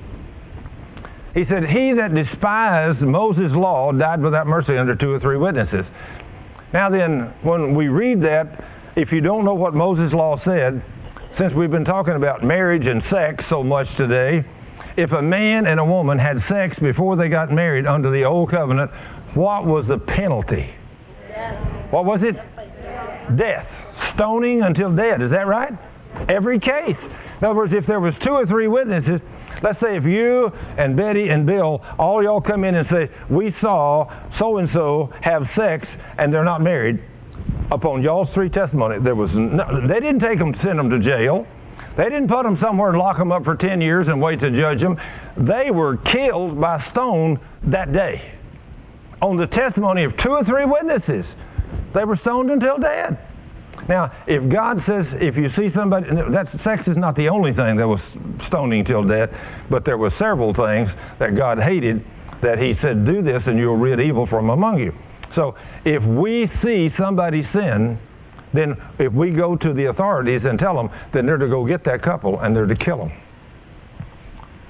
He said, he that despised Moses' law died without mercy under 2 or 3 witnesses. Now then, when we read that, if you don't know what Moses' law said, since we've been talking about marriage and sex so much today, if a man and a woman had sex before they got married under the old covenant, what was the penalty? Death. What was it? Death. Stoning until dead. Is that right? Every case. In other words, if there was 2 or 3 witnesses, let's say if you and Betty and Bill, all y'all come in and say, we saw so-and-so have sex and they're not married, upon y'all's 3 testimony, they didn't take them, send them to jail. They didn't put them somewhere and lock them up for 10 years and wait to judge them. They were killed by stone that day. On the testimony of 2 or 3 witnesses, they were stoned until dead. Now, if God says, if you see somebody, sex is not the only thing that was stoning till death, but there were several things that God hated that He said, do this and you'll rid evil from among you. So if we see somebody sin, then if we go to the authorities and tell them, then they're to go get that couple and they're to kill them.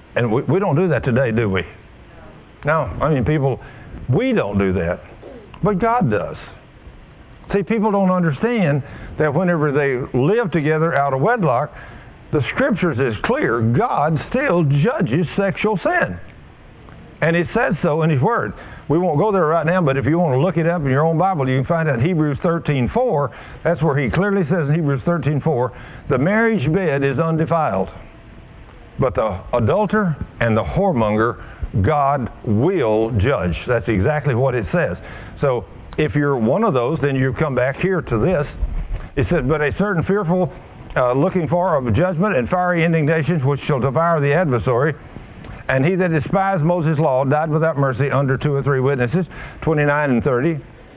And we don't do that today, do we? No. I mean, we don't do that. But God does. See, people don't understand that whenever they live together out of wedlock, the Scriptures is clear. God still judges sexual sin. And it says so in His Word. We won't go there right now, but if you want to look it up in your own Bible, you can find out in Hebrews 13:4. That's where He clearly says in Hebrews 13:4, the marriage bed is undefiled. But the adulterer and the whoremonger, God will judge. That's exactly what it says. So if you're one of those, then you come back here to this. It says, but a certain fearful looking for of judgment and fiery indignation which shall devour the adversary. And he that despised Moses' law died without mercy under 2 or 3 witnesses, 29 and 30.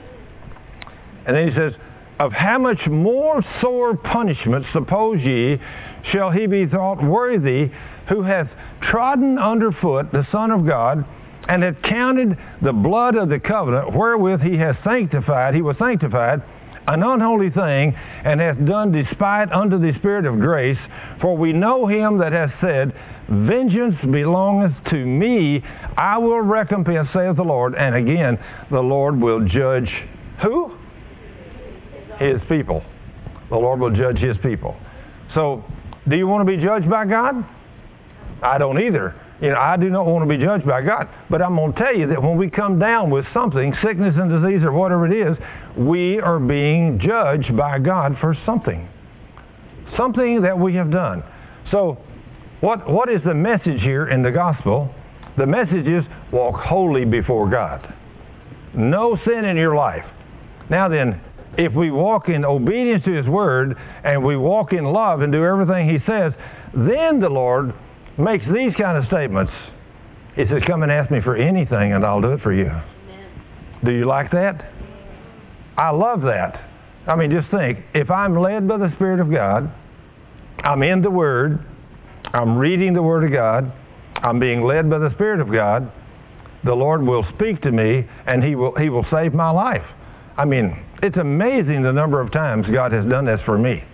And then he says, of how much more sore punishment, suppose ye, shall he be thought worthy who hath trodden under foot the Son of God, and hath counted the blood of the covenant wherewith he was sanctified, an unholy thing, and hath done despite unto the Spirit of grace. For we know him that hath said, vengeance belongeth to me, I will recompense, saith the Lord. And again, the Lord will judge who? His people. The Lord will judge His people. So, do you want to be judged by God? I don't either. I do not want to be judged by God. But I'm going to tell you that when we come down with something, sickness and disease or whatever it is, we are being judged by God for something. Something that we have done. So, what is the message here in the gospel? The message is walk holy before God. No sin in your life. Now then, if we walk in obedience to His Word and we walk in love and do everything He says, then the Lord makes these kind of statements. He says, come and ask me for anything and I'll do it for you. Amen. Do you like that? I love that. I mean, just think, if I'm led by the Spirit of God, I'm in the Word, I'm reading the Word of God, I'm being led by the Spirit of God, the Lord will speak to me and He will save my life. I mean, it's amazing the number of times God has done this for me.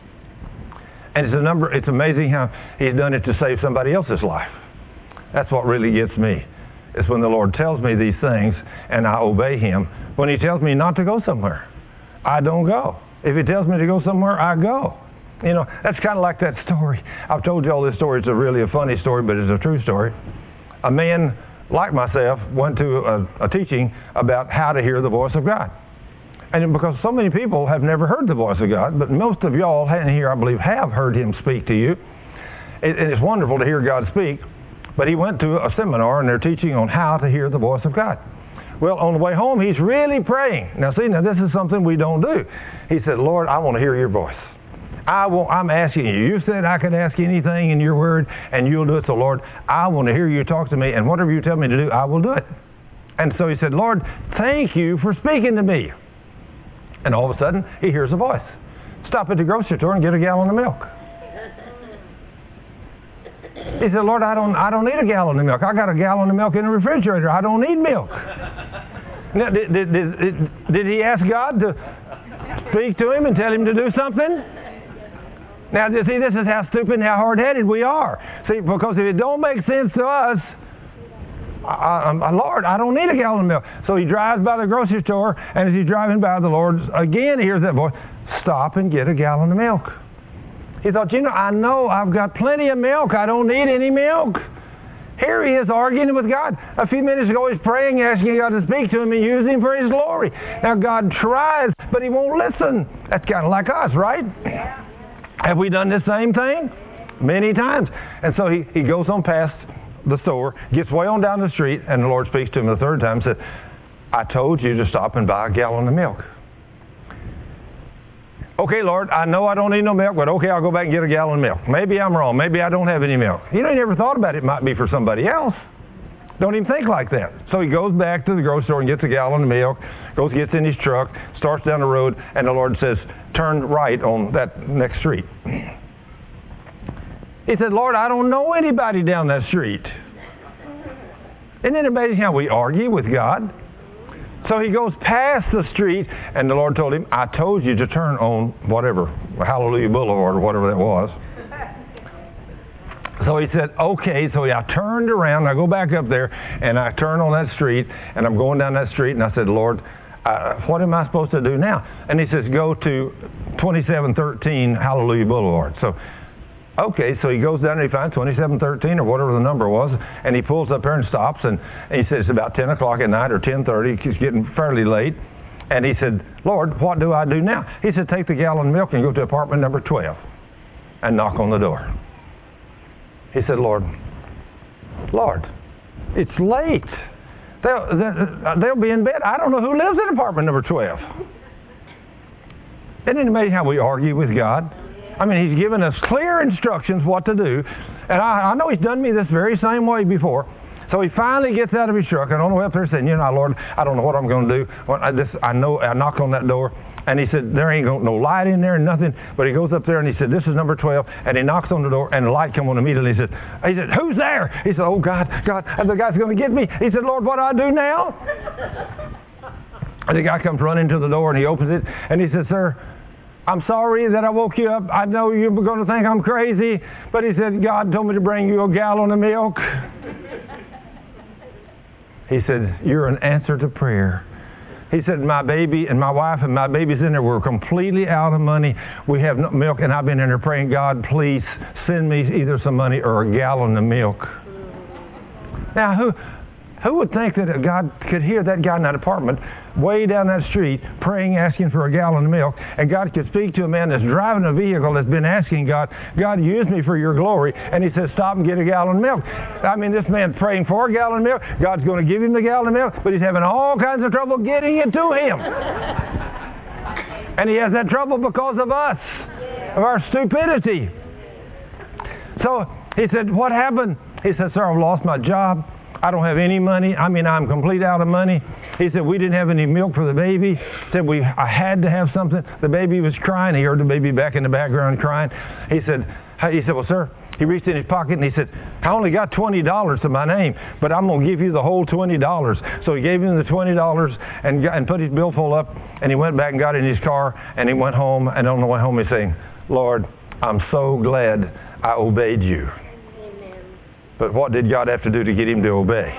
And it's amazing how He's done it to save somebody else's life. That's what really gets me. It's when the Lord tells me these things and I obey Him. When He tells me not to go somewhere, I don't go. If He tells me to go somewhere, I go. That's kind of like that story. I've told you all this story. It's really a funny story, but it's a true story. A man like myself went to a teaching about how to hear the voice of God. And because so many people have never heard the voice of God, but most of y'all here, I believe, have heard Him speak to you. And it's wonderful to hear God speak. But he went to a seminar, and they're teaching on how to hear the voice of God. Well, on the way home, he's really praying. Now, this is something we don't do. He said, Lord, I want to hear your voice. I'm asking you. You said I could ask anything in your word, and you'll do it. So, Lord, I want to hear you talk to me, and whatever you tell me to do, I will do it. And so he said, Lord, thank you for speaking to me. And all of a sudden, he hears a voice. Stop at the grocery store and get a gallon of milk. He said, Lord, I don't need a gallon of milk. I got a gallon of milk in the refrigerator. I don't need milk. Now, did he ask God to speak to him and tell him to do something? Now, see, this is how stupid and how hard-headed we are. See, because if it don't make sense to us, Lord, I don't need a gallon of milk. So he drives by the grocery store, and as he's driving by, the Lord again hears that voice, stop and get a gallon of milk. He thought, I know I've got plenty of milk. I don't need any milk. Here he is arguing with God. A few minutes ago, he's praying, asking God to speak to him and use him for His glory. Now, God tries, but He won't listen. That's kind of like us, right? Yeah. Have we done the same thing? Many times. And so he goes on past the store, gets way on down the street, and the Lord speaks to him the third time and said, I told you to stop and buy a gallon of milk. Okay, Lord, I know I don't need no milk, but okay, I'll go back and get a gallon of milk. Maybe I'm wrong. Maybe I don't have any milk. He never thought about it. It might be for somebody else. Don't even think like that. So he goes back to the grocery store and gets a gallon of milk, gets in his truck, starts down the road, and the Lord says, turn right on that next street. He said, Lord, I don't know anybody down that street. Isn't it amazing how we argue with God? So he goes past the street, and the Lord told him, I told you to turn on whatever, Hallelujah Boulevard or whatever that was. So he said, okay. So I turned around, I go back up there, and I turn on that street, and I'm going down that street, and I said, Lord, what am I supposed to do now? And he says, go to 2713 Hallelujah Boulevard. So, okay, so he goes down and he finds 2713 or whatever the number was, and he pulls up there and stops, and he says it's about 10 o'clock at night or 10:30. It's getting fairly late. And he said, Lord, what do I do now? He said, take the gallon of milk and go to apartment number 12 and knock on the door. He said, Lord, it's late. They'll be in bed. I don't know who lives in apartment number 12. Isn't it amazing how we argue with God? I mean, He's given us clear instructions what to do. And I know He's done me this very same way before. So he finally gets out of his truck and on the way up there saying, Lord, I don't know what I'm going to do. Well, I knock on that door. And he said, there ain't no light in there and nothing. But he goes up there and he said, this is number 12. And he knocks on the door and the light comes on immediately. He said, who's there? He said, oh, God, the guy's going to get me. He said, Lord, what do I do now? And the guy comes running to the door and he opens it. And he said, sir, I'm sorry that I woke you up. I know you're going to think I'm crazy. But he said, God told me to bring you a gallon of milk. He said, you're an answer to prayer. He said, my baby and my wife and my baby's in there. We're completely out of money. We have no milk. And I've been in there praying, God, please send me either some money or a gallon of milk. Now, who would think that God could hear that guy in that apartment way down that street praying, asking for a gallon of milk, and God could speak to a man that's driving a vehicle that's been asking God, use me for your glory, and he says, stop and get a gallon of milk. I mean, this man's praying for a gallon of milk. God's going to give him the gallon of milk, but he's having all kinds of trouble getting it to him. And he has that trouble because of us, of our stupidity. So he said, what happened? He said, sir, I've lost my job. I don't have any money. I mean, I'm completely out of money. He said, we didn't have any milk for the baby. He said, I had to have something. The baby was crying. He heard the baby back in the background crying. He said, well, sir, he reached in his pocket and he said, I only got $20 to my name, but I'm going to give you the whole $20. So he gave him the $20 and put his billfold up, and he went back and got in his car, and he went home, and on the way home he's saying, Lord, I'm so glad I obeyed you. But what did God have to do to get him to obey?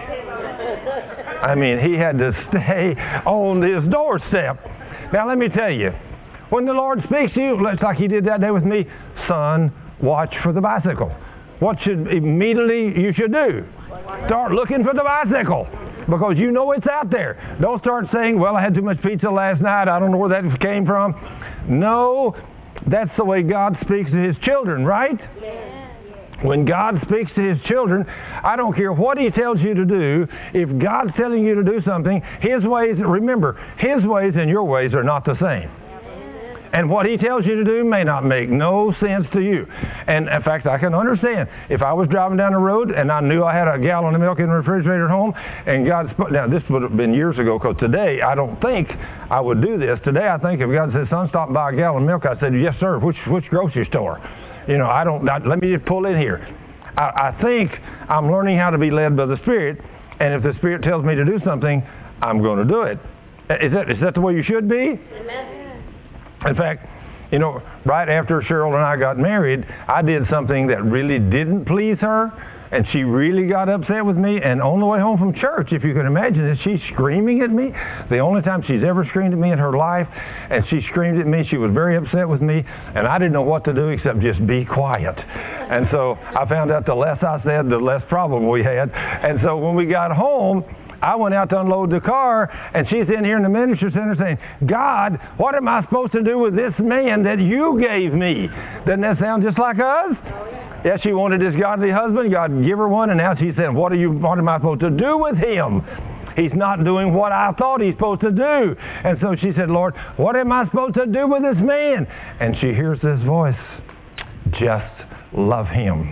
I mean, he had to stay on his doorstep. Now, let me tell you, when the Lord speaks to you, it's like he did that day with me, son, watch for the bicycle. What should immediately you should do? Start looking for the bicycle, because you know it's out there. Don't start saying, well, I had too much pizza last night. I don't know where that came from. No, that's the way God speaks to his children, right? When God speaks to his children, I don't care what he tells you to do. If God's telling you to do something, his ways, remember, his ways and your ways are not the same. And what he tells you to do may not make no sense to you. And in fact, I can understand. If I was driving down the road and I knew I had a gallon of milk in the refrigerator at home, and God spoke, now this would have been years ago, because today I don't think I would do this. Today I think if God said, son, stop and buy a gallon of milk, I said, yes, sir, which grocery store? Let me just pull in here. I think I'm learning how to be led by the Spirit, and if the Spirit tells me to do something, I'm going to do it. Is that the way you should be? Amen. In fact, right after Cheryl and I got married, I did something that really didn't please her, and she really got upset with me. And on the way home from church, if you can imagine it, she's screaming at me. The only time she's ever screamed at me in her life, and she screamed at me. She was very upset with me, and I didn't know what to do except just be quiet. And so I found out the less I said, the less problem we had. And so when we got home, I went out to unload the car, and she's in here in the ministry center saying, God, what am I supposed to do with this man that you gave me? Doesn't that sound just like us? Yeah, she wanted this godly husband. God give her one, and now she's saying, what am I supposed to do with him? He's not doing what I thought he's supposed to do. And so she said, Lord, what am I supposed to do with this man? And she hears this voice, just love him.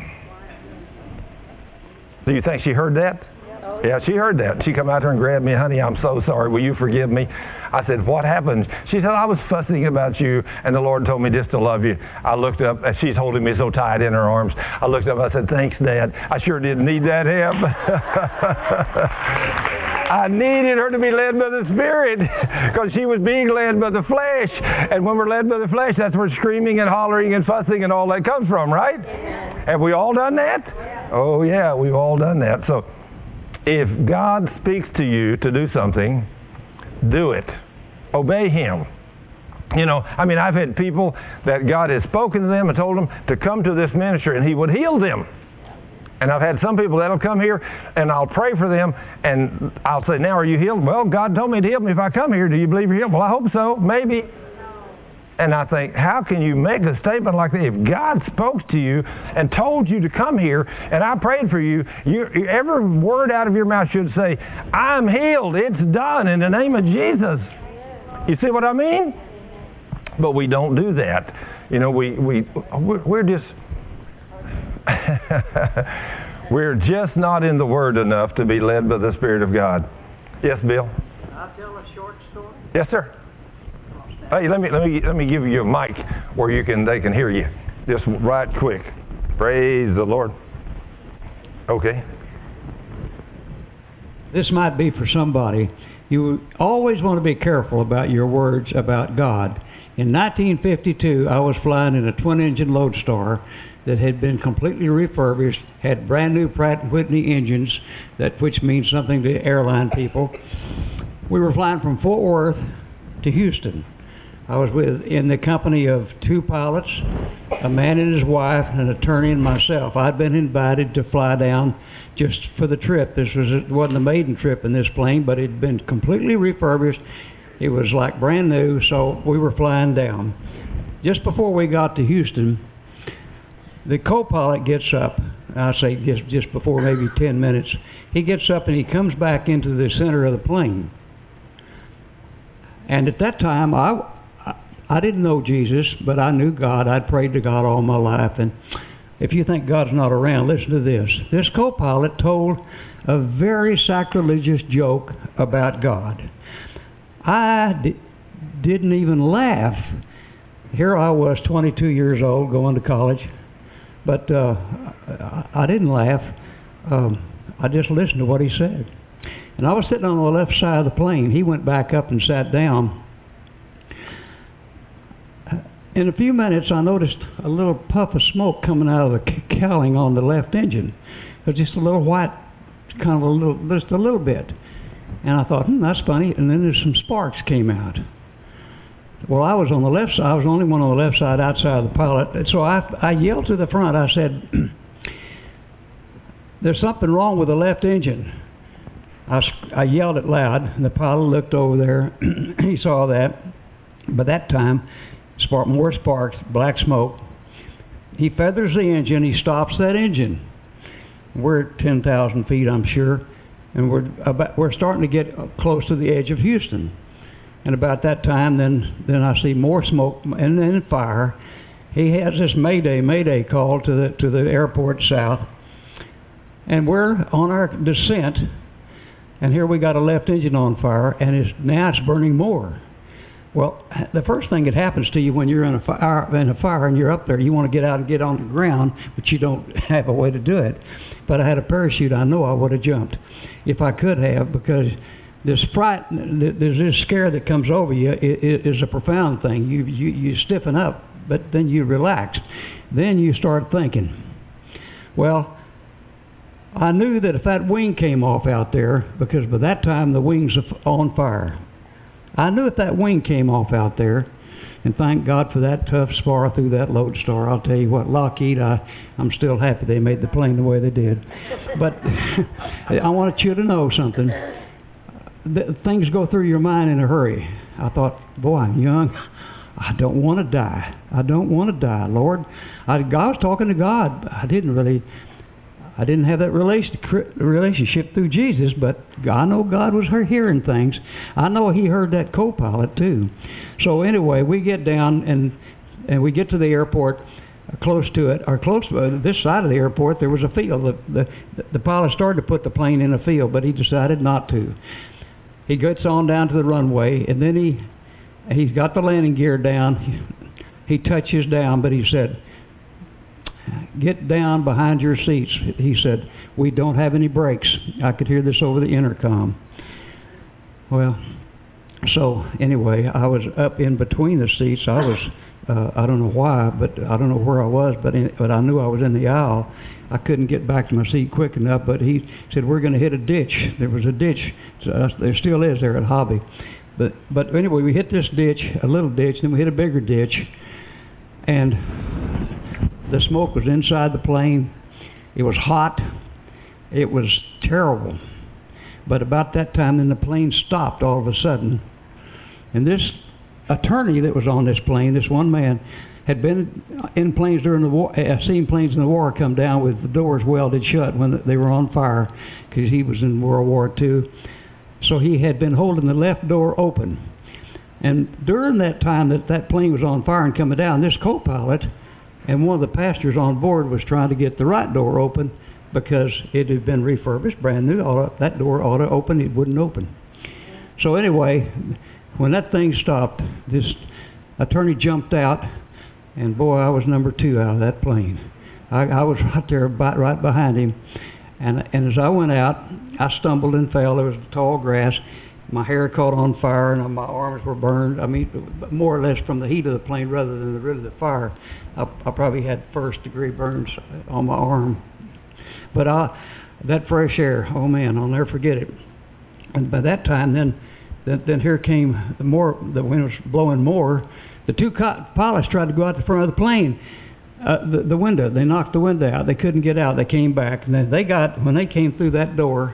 Do you think she heard that? Yeah, she heard that. She come out there and grabbed me, honey, I'm so sorry. Will you forgive me? I said, what happened? She said, I was fussing about you, and the Lord told me just to love you. I looked up, and she's holding me so tight in her arms. I looked up, I said, thanks, Dad. I sure didn't need that help. I needed her to be led by the Spirit, because she was being led by the flesh. And when we're led by the flesh, that's where screaming and hollering and fussing and all that comes from, right? Have we all done that? Yeah. Oh, yeah, we've all done that. So if God speaks to you to do something, do it. Obey Him. You know, I mean, I've had people that God has spoken to them and told them to come to this ministry and He would heal them. And I've had some people that'll come here and I'll pray for them and I'll say, now are you healed? Well, God told me to heal me if I come here. Do you believe you're healed? Well, I hope so. Maybe. And I think, how can you make a statement like that? If God spoke to you and told you to come here and I prayed for you, every word out of your mouth should say, I'm healed. It's done in the name of Jesus. You see what I mean? But we don't do that. You know, we're just... we're just not in the Word enough to be led by the Spirit of God. Yes, Bill? Can I tell a short story? Yes, sir. Hey, let me give you a mic where they can hear you. Just right quick. Praise the Lord. Okay. This might be for somebody. You always want to be careful about your words about God. In 1952, I was flying in a twin-engine Lodestar that had been completely refurbished, had brand new Pratt & Whitney engines, which means something to airline people. We were flying from Fort Worth to Houston. I was in the company of 2 pilots, a man and his wife, an attorney, and myself. I'd been invited to fly down just for the trip. It wasn't a maiden trip in this plane, but it had been completely refurbished. It was like brand new, so we were flying down. Just before we got to Houston, the co-pilot gets up. I say just before maybe 10 minutes. He gets up and he comes back into the center of the plane. And at that time, I didn't know Jesus, but I knew God. I'd prayed to God all my life. And if you think God's not around, listen to this. This co-pilot told a very sacrilegious joke about God. I didn't even laugh. Here I was, 22 years old, going to college. But I didn't laugh. I just listened to what he said. And I was sitting on the left side of the plane. He went back up and sat down. In a few minutes, I noticed a little puff of smoke coming out of the cowling on the left engine. It was just a little white, kind of just a little bit. And I thought, that's funny. And then there's some sparks came out. Well, I was on the left side. I was the only one on the left side outside of the pilot. So I yelled to the front. I said, there's something wrong with the left engine. I yelled it loud, and the pilot looked over there. He saw that. By that time, more sparks, black smoke. He feathers the engine. He stops that engine. We're at 10,000 feet, I'm sure. And we're starting to get close to the edge of Houston. And about that time, then I see more smoke and then fire. He has this Mayday call to the airport south. And we're on our descent, and here we got a left engine on fire, and now it's burning more. Well, the first thing that happens to you when you're in a fire and you're up there, you want to get out and get on the ground, but you don't have a way to do it. But I had a parachute. I know I would have jumped if I could have, because this fright, there's this scare that comes over you is a profound thing. You stiffen up, but then you relax. Then you start thinking, well, I knew that if that wing came off out there, because by that time the wings are on fire. I knew if that wing came off out there, and thank God for that tough spar through that Lodestar. I'll tell you what, Lockheed, I'm still happy they made the plane the way they did. But I want you to know something. Things go through your mind in a hurry. I thought, boy, I'm young. I don't want to die. I don't want to die, Lord. I was talking to God. I didn't have that relationship through Jesus, but I know God was hearing things. I know He heard that co-pilot too. So anyway, we get down and we get to the airport, close to it, or close to this side of the airport. There was a field. The pilot started to put the plane in a field, but he decided not to. He gets on down to the runway, and then he's got the landing gear down. He touches down, but he said, "Get down behind your seats." He said, "We don't have any brakes." I could hear this over the intercom. Well, so anyway, I was up in between the seats. I was I don't know why, but I don't know where I was, but I knew I was in the aisle. I couldn't get back to my seat quick enough, but he said, we're going to hit a ditch. There was a ditch. There still is there at Hobby. But anyway, we hit this ditch, a little ditch, then we hit a bigger ditch, and the smoke was inside the plane. It was hot. It was terrible. But about that time, then the plane stopped all of a sudden. And this attorney that was on this plane, this one man, had been in planes during the war. Seen planes in the war come down with the doors welded shut when they were on fire, because he was in World War II. So he had been holding the left door open. And during that time that plane was on fire and coming down, this co-pilot and one of the passengers on board was trying to get the right door open because it had been refurbished, brand new. That door ought to open. It wouldn't open. So anyway, when that thing stopped, this attorney jumped out. And boy, I was number 2 out of that plane. I was right there, right behind him. And as I went out, I stumbled and fell. There was tall grass. My hair caught on fire, and my arms were burned. I mean, more or less from the heat of the plane rather than the fire. I probably had first-degree burns on my arm. But that fresh air, oh man, I'll never forget it. And by that time, then here came the wind was blowing more. The 2 pilots tried to go out the front of the plane, the window. They knocked the window out. They couldn't get out. They came back, and then when they came through that door,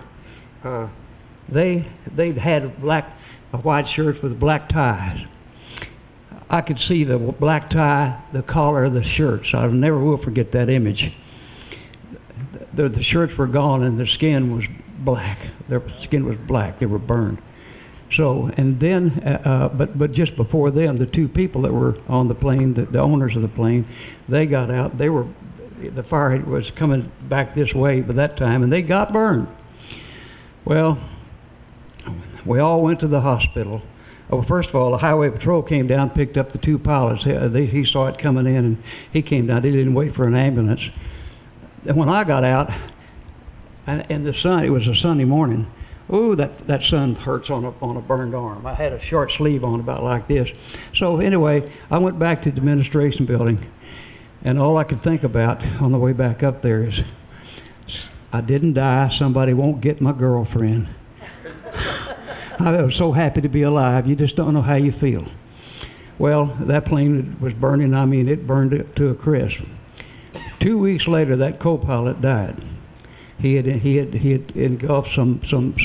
they'd had white shirts with black ties. I could see the black tie, the collar of the shirts. I never will forget that image. The shirts were gone, and their skin was black. Their skin was black. They were burned. So, and then, but just before them, the 2 people that were on the plane, the owners of the plane, they got out. The fire was coming back this way by that time, and they got burned. Well, we all went to the hospital. Oh, first of all, the highway patrol came down, picked up the 2 pilots. He saw it coming in, and he came down. He didn't wait for an ambulance. And when I got out, and the sun, it was a Sunday morning. Ooh, that sun hurts on a burned arm. I had a short sleeve on about like this. So anyway, I went back to the administration building, and all I could think about on the way back up there is, I didn't die. Somebody won't get my girlfriend. I was so happy to be alive. You just don't know how you feel. Well, that plane was burning. I mean, it burned it to a crisp. 2 weeks later, that co-pilot died. He had engulfed some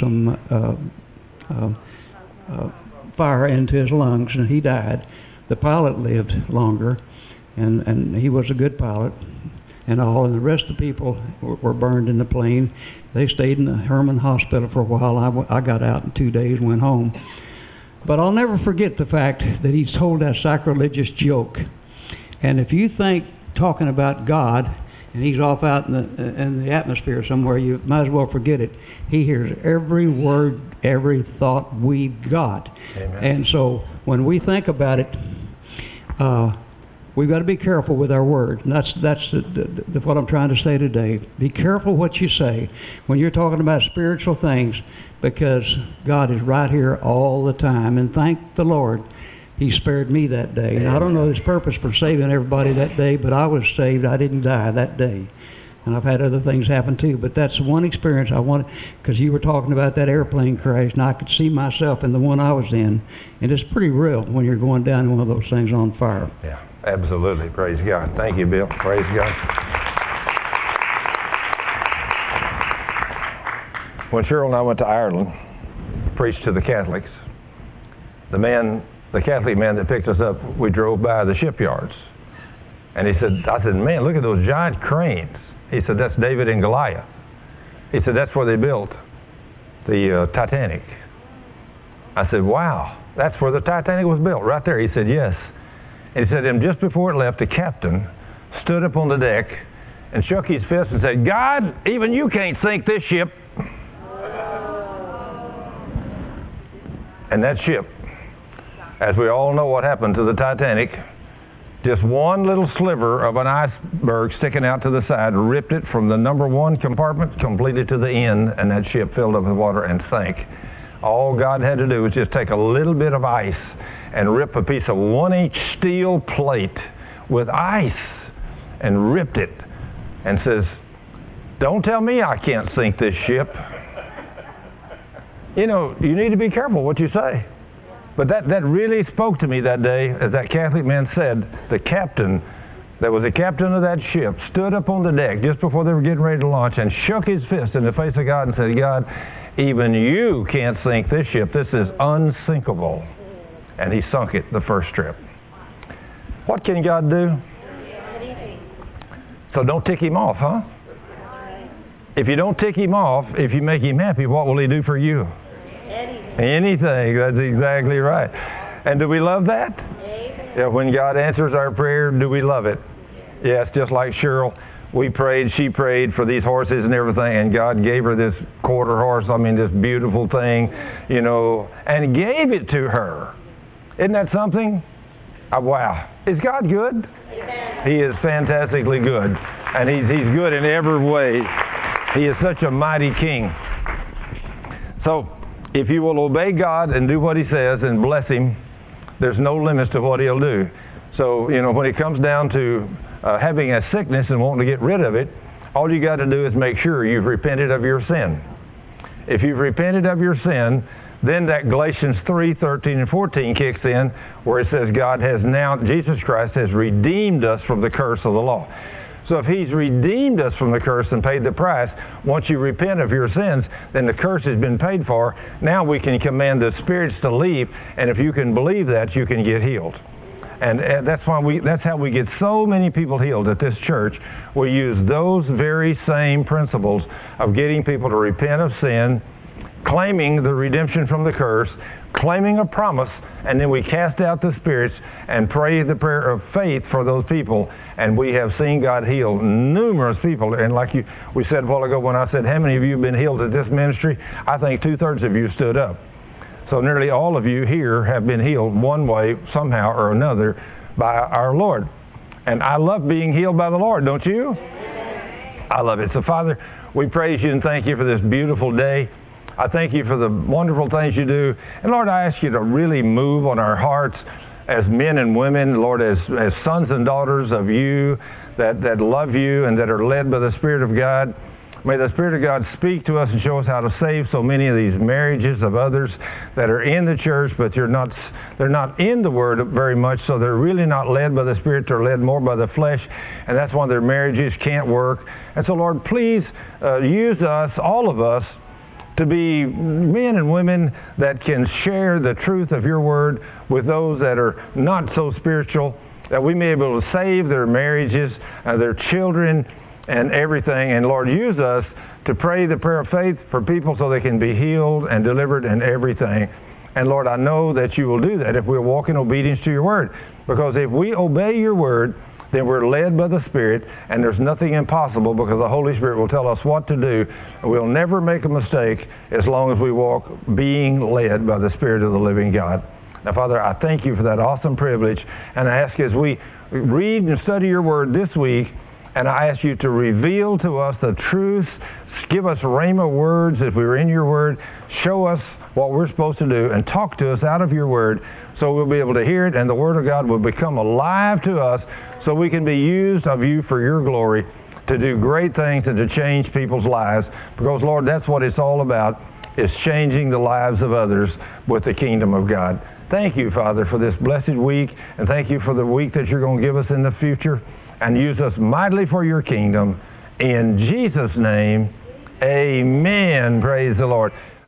fire into his lungs, and he died. The pilot lived longer, and he was a good pilot, and the rest of the people were burned in the plane. They stayed in the Herman Hospital for a while. I got out in 2 days and went home. But I'll never forget the fact that he told that sacrilegious joke. And if you think talking about God, and he's off out in the atmosphere somewhere, you might as well forget it. He hears every word, every thought we've got. Amen. And so when we think about it, we've got to be careful with our word. And that's what I'm trying to say today. Be careful what you say when you're talking about spiritual things, because God is right here all the time. And thank the Lord, He spared me that day. And I don't know His purpose for saving everybody that day, but I was saved. I didn't die that day. And I've had other things happen too. But that's one experience I wanted, because you were talking about that airplane crash, and I could see myself in the one I was in. And it's pretty real when you're going down in one of those things on fire. Yeah, absolutely. Praise God. Thank you, Bill. Praise God. When Cheryl and I went to Ireland, preached to the Catholics, the Catholic man that picked us up, we drove by the shipyards. And I said, man, look at those giant cranes. He said, that's David and Goliath. He said, that's where they built the Titanic. I said, wow, that's where the Titanic was built, right there. He said, yes. And he said, and just before it left, the captain stood up on the deck and shook his fist and said, God, even you can't sink this ship. And that ship, as we all know what happened to the Titanic, just one little sliver of an iceberg sticking out to the side ripped it from the number 1 compartment completely to the end, and that ship filled up with water and sank. All God had to do was just take a little bit of ice and ripped a piece of 1-inch steel plate with ice and ripped it and says, "Don't tell me I can't sink this ship." You know, you need to be careful what you say. But that really spoke to me that day, as that Catholic man said. The captain, that was the captain of that ship, stood up on the deck just before they were getting ready to launch and shook his fist in the face of God and said, "God, even you can't sink this ship. This is unsinkable." And he sunk it the first trip. What can God do? So don't tick him off, huh? If you don't tick him off, if you make him happy, what will he do for you? Anything. That's exactly right. And do we love that? Yeah, when God answers our prayer, do we love it? Yes, just like Cheryl. We prayed, she prayed for these horses and everything, and God gave her this quarter horse, this beautiful thing, and gave it to her. Isn't that something? Wow. Is God good? He is fantastically good. And He's good in every way. He is such a mighty King. So, if you will obey God and do what He says and bless Him, there's no limits to what He'll do. So, when it comes down to having a sickness and wanting to get rid of it, all you got to do is make sure you've repented of your sin. If you've repented of your sin, then that Galatians 3:13 and 14 kicks in, where it says Jesus Christ has redeemed us from the curse of the law. So if He's redeemed us from the curse and paid the price, once you repent of your sins, then the curse has been paid for. Now we can command the spirits to leave, and if you can believe that, you can get healed. And that's how we get so many people healed at this church. We use those very same principles of getting people to repent of sin, claiming the redemption from the curse, claiming a promise, and then we cast out the spirits and pray the prayer of faith for those people. And we have seen God heal numerous people. And like we said a while ago when I said, how many of you have been healed at this ministry? I think 2/3 of you stood up. So nearly all of you here have been healed one way, somehow or another, by our Lord. And I love being healed by the Lord, don't you? I love it. So Father, we praise you and thank you for this beautiful day. I thank you for the wonderful things you do. And Lord, I ask you to really move on our hearts as men and women, Lord, as sons and daughters of you that love you and that are led by the Spirit of God. May the Spirit of God speak to us and show us how to save so many of these marriages of others that are in the church, but they're not in the Word very much, so they're really not led by the Spirit. They're led more by the flesh, and that's why their marriages can't work. And so, Lord, please use us, all of us, to be men and women that can share the truth of your Word with those that are not so spiritual, that we may be able to save their marriages, their children, and everything. And Lord, use us to pray the prayer of faith for people so they can be healed and delivered and everything. And Lord, I know that you will do that if we'll walk in obedience to your Word. Because if we obey your Word, then we're led by the Spirit, and there's nothing impossible because the Holy Spirit will tell us what to do. And we'll never make a mistake as long as we walk being led by the Spirit of the living God. Now, Father, I thank you for that awesome privilege, and I ask as we read and study your Word this week, and I ask you to reveal to us the truth, give us rhema words if we were in your Word, show us what we're supposed to do, and talk to us out of your Word so we'll be able to hear it, and the Word of God will become alive to us so we can be used of you for your glory to do great things and to change people's lives. Because, Lord, that's what it's all about, is changing the lives of others with the kingdom of God. Thank you, Father, for this blessed week, and thank you for the week that you're going to give us in the future, and use us mightily for your kingdom. In Jesus' name, amen. Praise the Lord.